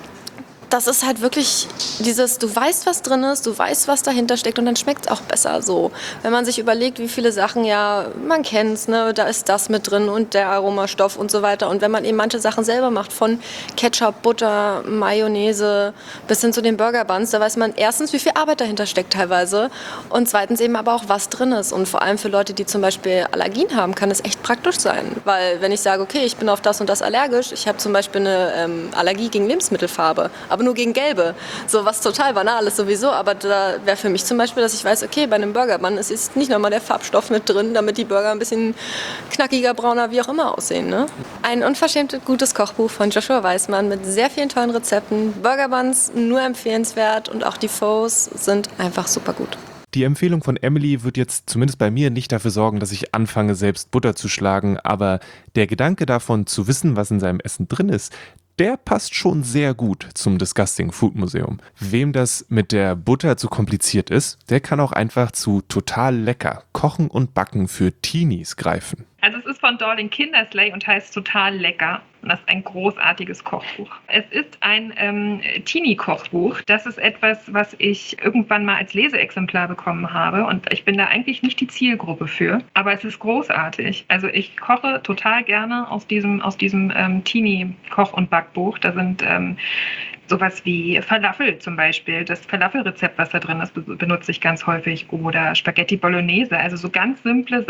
das ist halt wirklich dieses, du weißt, was drin ist, du weißt, was dahinter steckt und dann schmeckt es auch besser so. Wenn man sich überlegt, wie viele Sachen, ja, man kennt's, ne, da ist das mit drin und der Aromastoff und so weiter. Und wenn man eben manche Sachen selber macht, von Ketchup, Butter, Mayonnaise bis hin zu den Burger Buns, da weiß man erstens, wie viel Arbeit dahinter steckt teilweise und zweitens eben aber auch, was drin ist. Und vor allem für Leute, die zum Beispiel Allergien haben, kann es echt praktisch sein. Weil wenn ich sage, okay, ich bin auf das und das allergisch, ich habe zum Beispiel eine Allergie gegen Lebensmittelfarbe, aber nur gegen gelbe. So was total Banales sowieso, aber da wäre für mich zum Beispiel, dass ich weiß, okay, bei einem Burger Bun ist nicht nochmal der Farbstoff mit drin, damit die Burger ein bisschen knackiger, brauner, wie auch immer aussehen. Ne? Ein unverschämt gutes Kochbuch von Joshua Weissmann mit sehr vielen tollen Rezepten. Burger Buns nur empfehlenswert und auch die Faux sind einfach super gut. Die Empfehlung von Emily wird jetzt zumindest bei mir nicht dafür sorgen, dass ich anfange, selbst Butter zu schlagen, aber der Gedanke davon, zu wissen, was in seinem Essen drin ist, der passt schon sehr gut zum Disgusting Food Museum. Wem das mit der Butter zu kompliziert ist, der kann auch einfach zu Total Lecker Kochen und Backen für Teenies greifen. Also es ist von Dorling Kindersley und heißt Total Lecker. Und das ist ein großartiges Kochbuch. Es ist ein Teenie-Kochbuch. Das ist etwas, was ich irgendwann mal als Leseexemplar bekommen habe. Und ich bin da eigentlich nicht die Zielgruppe für. Aber es ist großartig. Also ich koche total gerne aus diesem Teenie-Koch- und Backbuch. Da sind sowas wie Falafel zum Beispiel. Das Falafel-Rezept, was da drin ist, benutze ich ganz häufig. Oder Spaghetti Bolognese. Also so ganz simple Sachen,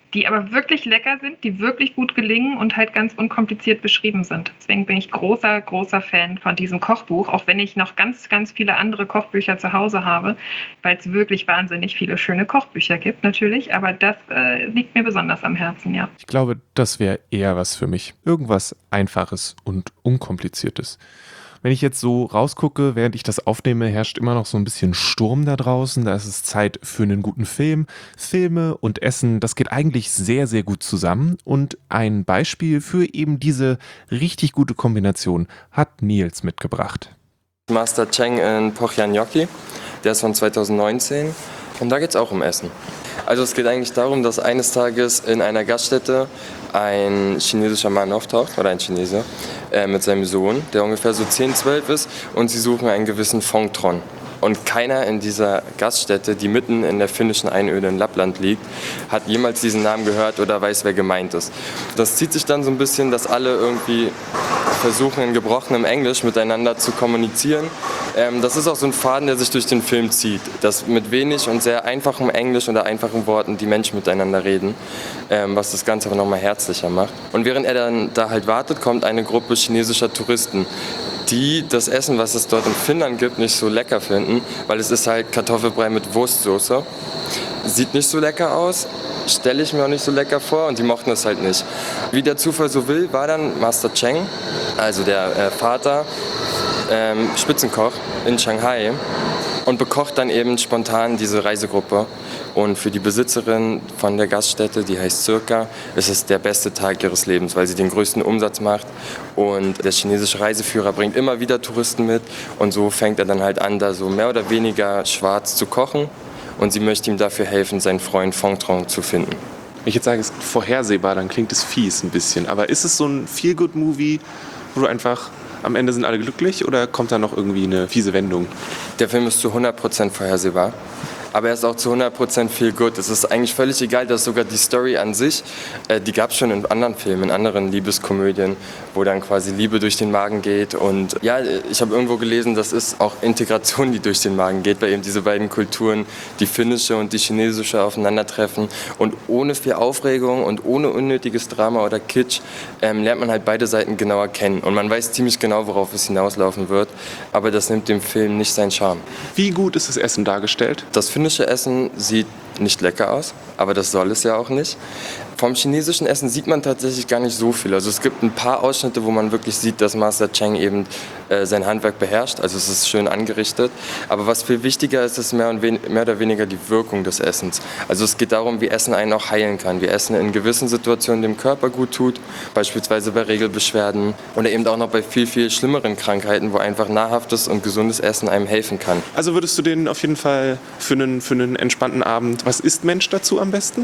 die aber wirklich lecker sind, die wirklich gut gelingen und halt ganz unkompliziert beschrieben sind. Deswegen bin ich großer, großer Fan von diesem Kochbuch, auch wenn ich noch ganz, ganz viele andere Kochbücher zu Hause habe, weil es wirklich wahnsinnig viele schöne Kochbücher gibt natürlich, aber das liegt mir besonders am Herzen, ja. Ich glaube, das wäre eher was für mich. Irgendwas Einfaches und Unkompliziertes. Wenn ich jetzt so rausgucke, während ich das aufnehme, herrscht immer noch so ein bisschen Sturm da draußen. Da ist es Zeit für einen guten Film. Filme und Essen, das geht eigentlich sehr, sehr gut zusammen. Und ein Beispiel für eben diese richtig gute Kombination hat Nils mitgebracht. Master Cheng in Pochjanjoki, der ist von 2019 und da geht es auch um Essen. Also es geht eigentlich darum, dass eines Tages in einer Gaststätte ein chinesischer Mann auftaucht, oder ein Chinese, mit seinem Sohn, der ungefähr so 10, 12 ist, und sie suchen einen gewissen Fong Tron. Und keiner in dieser Gaststätte, die mitten in der finnischen Einöde in Lappland liegt, hat jemals diesen Namen gehört oder weiß, wer gemeint ist. Das zieht sich dann so ein bisschen, dass alle irgendwie versuchen, in gebrochenem Englisch miteinander zu kommunizieren. Das ist auch so ein Faden, der sich durch den Film zieht, dass mit wenig und sehr einfachem Englisch oder einfachen Worten die Menschen miteinander reden, was das Ganze aber nochmal herzlicher macht. Und während er dann da halt wartet, kommt eine Gruppe chinesischer Touristen, die das Essen, was es dort in Finnland gibt, nicht so lecker finden, weil es ist halt Kartoffelbrei mit Wurstsoße. Sieht nicht so lecker aus, stelle ich mir auch nicht so lecker vor und die mochten es halt nicht. Wie der Zufall so will, war dann Master Cheng, also der Vater, Spitzenkoch in Shanghai und bekocht dann eben spontan diese Reisegruppe. Und für die Besitzerin von der Gaststätte, die heißt Circa, ist es der beste Tag ihres Lebens, weil sie den größten Umsatz macht. Und der chinesische Reiseführer bringt immer wieder Touristen mit. Und so fängt er dann halt an, da so mehr oder weniger schwarz zu kochen. Und sie möchte ihm dafür helfen, seinen Freund Fong Tron zu finden. Wenn ich jetzt sage, es ist vorhersehbar, dann klingt es fies ein bisschen. Aber ist es so ein Feel-Good-Movie, wo du einfach am Ende sind alle glücklich oder kommt da noch irgendwie eine fiese Wendung? Der Film ist zu 100% vorhersehbar. Aber er ist auch zu 100% feel good. Es ist eigentlich völlig egal, dass sogar die Story an sich, die gab es schon in anderen Filmen, in anderen Liebeskomödien, wo dann quasi Liebe durch den Magen geht. Und ja, ich habe irgendwo gelesen, das ist auch Integration, die durch den Magen geht, weil eben diese beiden Kulturen, die finnische und die chinesische, aufeinandertreffen. Und ohne viel Aufregung und ohne unnötiges Drama oder Kitsch lernt man halt beide Seiten genauer kennen. Und man weiß ziemlich genau, worauf es hinauslaufen wird. Aber das nimmt dem Film nicht seinen Charme. Wie gut ist das Essen dargestellt? Das finnische Essen sieht nicht lecker aus, aber das soll es ja auch nicht. Vom chinesischen Essen sieht man tatsächlich gar nicht so viel. Also es gibt ein paar Ausschnitte, wo man wirklich sieht, dass Master Cheng eben sein Handwerk beherrscht. Also es ist schön angerichtet. Aber was viel wichtiger ist, ist mehr oder weniger die Wirkung des Essens. Also es geht darum, wie Essen einen auch heilen kann. Wie Essen in gewissen Situationen dem Körper gut tut, beispielsweise bei Regelbeschwerden oder eben auch noch bei viel, viel schlimmeren Krankheiten, wo einfach nahrhaftes und gesundes Essen einem helfen kann. Also würdest du den auf jeden Fall für einen entspannten Abend, was isst Mensch dazu am besten?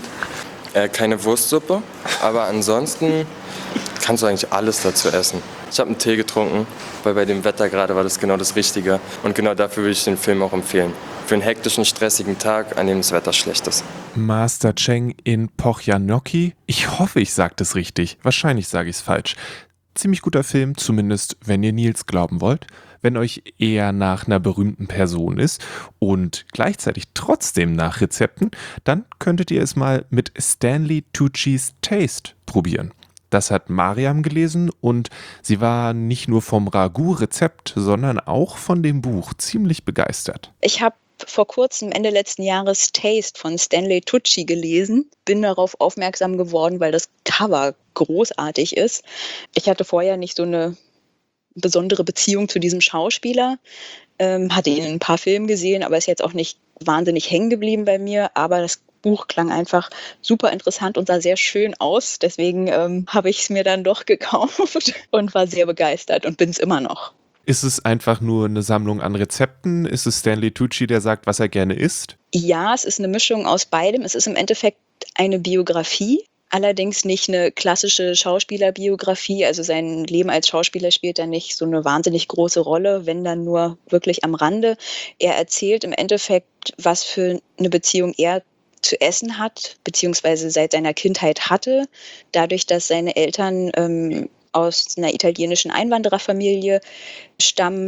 Keine Wurstsuppe, aber ansonsten kannst du eigentlich alles dazu essen. Ich habe einen Tee getrunken, weil bei dem Wetter gerade war das genau das Richtige. Und genau dafür würde ich den Film auch empfehlen. Für einen hektischen, stressigen Tag, an dem das Wetter schlecht ist. Master Cheng in Pochjanjoki. Ich hoffe, ich sage das richtig. Wahrscheinlich sage ich es falsch. Ziemlich guter Film, zumindest wenn ihr Nils glauben wollt. Wenn euch eher nach einer berühmten Person ist und gleichzeitig trotzdem nach Rezepten, dann könntet ihr es mal mit Stanley Tucci's Taste probieren. Das hat Mariam gelesen und sie war nicht nur vom Ragout-Rezept, sondern auch von dem Buch ziemlich begeistert. Ich habe vor kurzem, Ende letzten Jahres, Taste von Stanley Tucci gelesen. Bin darauf aufmerksam geworden, weil das Cover großartig ist. Ich hatte vorher nicht so eine besondere Beziehung zu diesem Schauspieler, hatte ihn in ein paar Filmen gesehen, aber ist jetzt auch nicht wahnsinnig hängen geblieben bei mir, aber das Buch klang einfach super interessant und sah sehr schön aus, deswegen habe ich es mir dann doch gekauft und war sehr begeistert und bin es immer noch. Ist es einfach nur eine Sammlung an Rezepten? Ist es Stanley Tucci, der sagt, was er gerne isst? Ja, es ist eine Mischung aus beidem. Es ist im Endeffekt eine Biografie. Allerdings nicht eine klassische Schauspielerbiografie. Also sein Leben als Schauspieler spielt da nicht so eine wahnsinnig große Rolle, wenn dann nur wirklich am Rande. Er erzählt im Endeffekt, was für eine Beziehung er zu Essen hat, beziehungsweise seit seiner Kindheit hatte. Dadurch, dass seine Eltern aus einer italienischen Einwandererfamilie stammen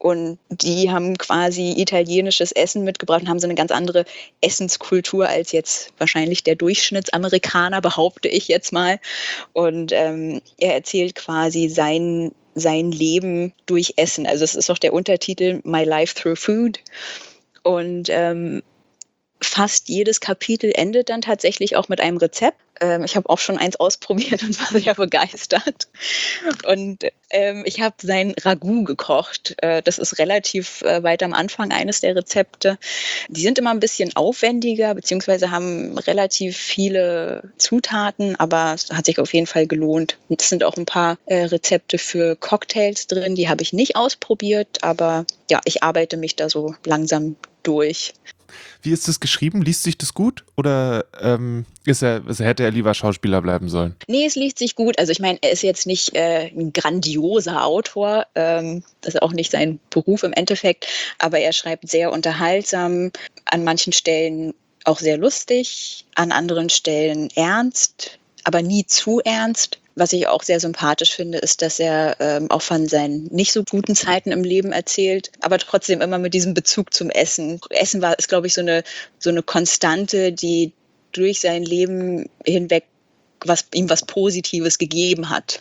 Und die haben quasi italienisches Essen mitgebracht und haben so eine ganz andere Essenskultur als jetzt wahrscheinlich der Durchschnittsamerikaner, behaupte ich jetzt mal. Und er erzählt quasi sein Leben durch Essen. Also es ist auch der Untertitel My Life Through Food. Und fast jedes Kapitel endet dann tatsächlich auch mit einem Rezept. Ich habe auch schon eins ausprobiert und war sehr begeistert. Und ich habe sein Ragout gekocht. Das ist relativ weit am Anfang eines der Rezepte. Die sind immer ein bisschen aufwendiger, beziehungsweise haben relativ viele Zutaten, aber es hat sich auf jeden Fall gelohnt. Und es sind auch ein paar Rezepte für Cocktails drin, die habe ich nicht ausprobiert, aber ja, ich arbeite mich da so langsam durch. Wie ist das geschrieben? Liest sich das gut? Oder hätte er lieber Schauspieler bleiben sollen? Nee, es liest sich gut. Also ich meine, er ist jetzt nicht ein grandioser Autor. Das ist auch nicht sein Beruf im Endeffekt. Aber er schreibt sehr unterhaltsam, an manchen Stellen auch sehr lustig, an anderen Stellen ernst, aber nie zu ernst. Was ich auch sehr sympathisch finde, ist, dass er auch von seinen nicht so guten Zeiten im Leben erzählt, aber trotzdem immer mit diesem Bezug zum Essen. Essen ist, glaube ich, so eine Konstante, die durch sein Leben hinweg ihm was Positives gegeben hat.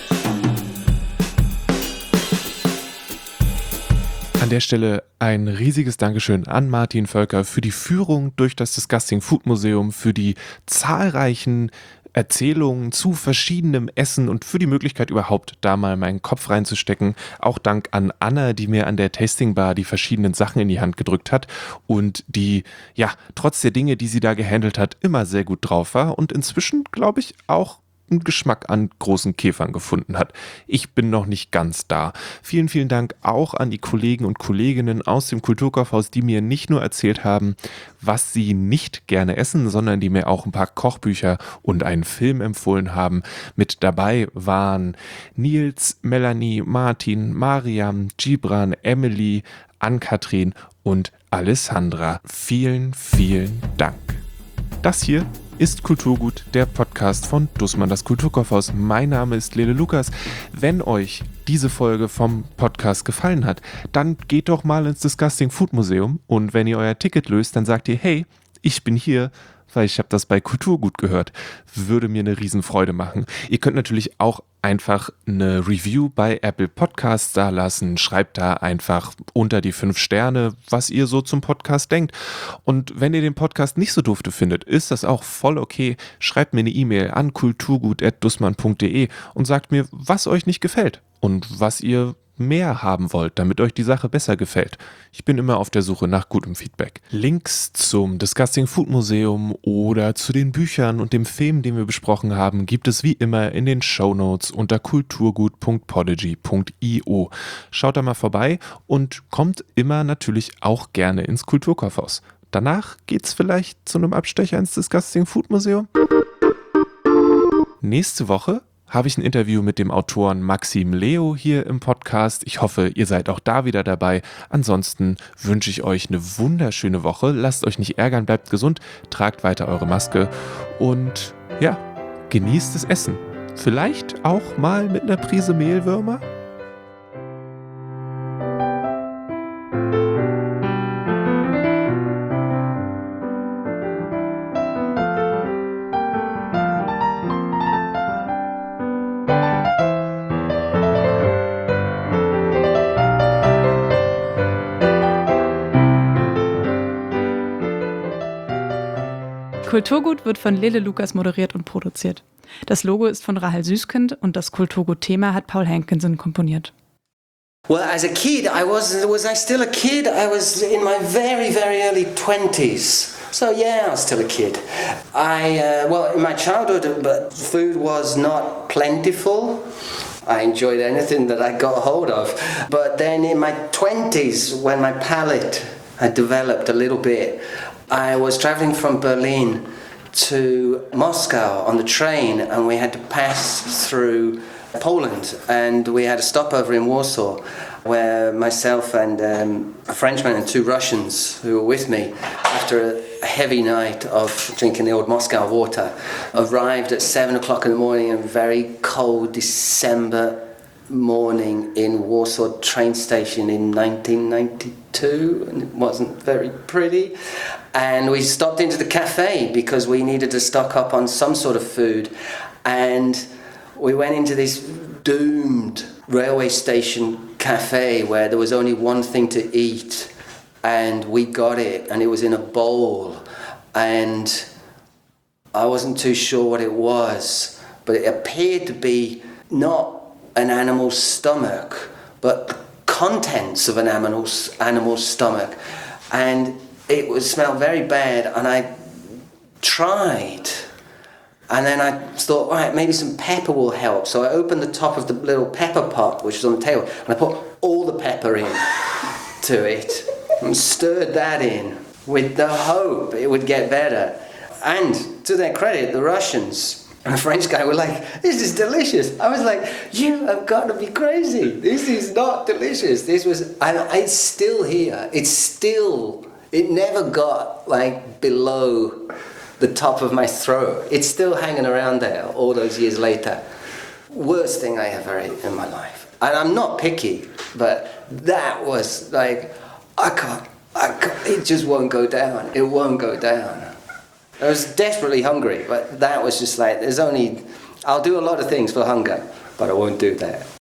An der Stelle ein riesiges Dankeschön an Martin Völker für die Führung durch das Disgusting Food Museum, für die zahlreichen Erzählungen zu verschiedenem Essen und für die Möglichkeit überhaupt da mal meinen Kopf reinzustecken. Auch Dank an Anna, die mir an der Tasting Bar die verschiedenen Sachen in die Hand gedrückt hat und die, ja, trotz der Dinge, die sie da gehandelt hat, immer sehr gut drauf war und inzwischen, glaube ich, auch einen Geschmack an großen Käfern gefunden hat. Ich bin noch nicht ganz da. Vielen, vielen Dank auch an die Kollegen und Kolleginnen aus dem Kulturkaufhaus, die mir nicht nur erzählt haben, was sie nicht gerne essen, sondern die mir auch ein paar Kochbücher und einen Film empfohlen haben. Mit dabei waren Nils, Melanie, Martin, Mariam, Gibran, Emily, Ann-Kathrin und Alessandra. Vielen, vielen Dank. Das hier ist Kulturgut, der Podcast von Dussmann, das Kulturkaufhaus. Mein Name ist Lele Lukas. Wenn euch diese Folge vom Podcast gefallen hat, dann geht doch mal ins Disgusting Food Museum und wenn ihr euer Ticket löst, dann sagt ihr, hey, ich bin hier, weil ich habe das bei Kulturgut gehört. Würde mir eine Riesenfreude machen. Ihr könnt natürlich auch einfach eine Review bei Apple Podcasts da lassen. Schreibt da einfach unter die 5 Sterne, was ihr so zum Podcast denkt. Und wenn ihr den Podcast nicht so dufte findet, ist das auch voll okay. Schreibt mir eine E-Mail an kulturgut@dussmann.de und sagt mir, was euch nicht gefällt und was ihr mehr haben wollt, damit euch die Sache besser gefällt. Ich bin immer auf der Suche nach gutem Feedback. Links zum Disgusting Food Museum oder zu den Büchern und dem Film, den wir besprochen haben, gibt es wie immer in den Shownotes unter kulturgut.podigy.io. Schaut da mal vorbei und kommt immer natürlich auch gerne ins Kulturkaufhaus. Danach geht's vielleicht zu einem Abstecher ins Disgusting Food Museum. Nächste Woche habe ich ein Interview mit dem Autoren Maxim Leo hier im Podcast. Ich hoffe, ihr seid auch da wieder dabei. Ansonsten wünsche ich euch eine wunderschöne Woche. Lasst euch nicht ärgern, bleibt gesund, tragt weiter eure Maske und ja, genießt das Essen. Vielleicht auch mal mit einer Prise Mehlwürmer? Kulturgut wird von Lele Lukas moderiert und produziert. Das Logo ist von Rahel Süskind und das Kulturgut-Thema hat Paul Hankinson komponiert. Well, as a kid, was I still a kid? I was in my very, very early 20s. So yeah, I was still a kid. In my childhood, but food was not plentiful. I enjoyed anything that I got hold of. But then in my 20s, when my palate had developed a little bit, I was traveling from Berlin to Moscow on the train, and we had to pass through Poland, and we had a stopover in Warsaw where myself and a Frenchman and 2 Russians who were with me, after a heavy night of drinking the old Moscow water, arrived at 7 o'clock in the morning in a very cold December morning in Warsaw train station in 1992, and it wasn't very pretty. And we stopped into the cafe because we needed to stock up on some sort of food. And we went into this doomed railway station cafe where there was only one thing to eat. And we got it, and it was in a bowl. And I wasn't too sure what it was, but it appeared to be not an animal's stomach, but the contents of an animal's stomach. And it smelled very bad, and I tried. And then I thought, all right, maybe some pepper will help. So I opened the top of the little pepper pot, which was on the table, and I put all the pepper in to it and stirred that in with the hope it would get better. And to their credit, the Russians and the French guy were like, this is delicious. I was like, you have got to be crazy. This is not delicious. And it's still here. It never got like below the top of my throat. It's still hanging around there all those years later. Worst thing I ever ate in my life. And I'm not picky, but that was like, I can't, it just won't go down. It won't go down. I was desperately hungry, but that was just like, I'll do a lot of things for hunger, but I won't do that.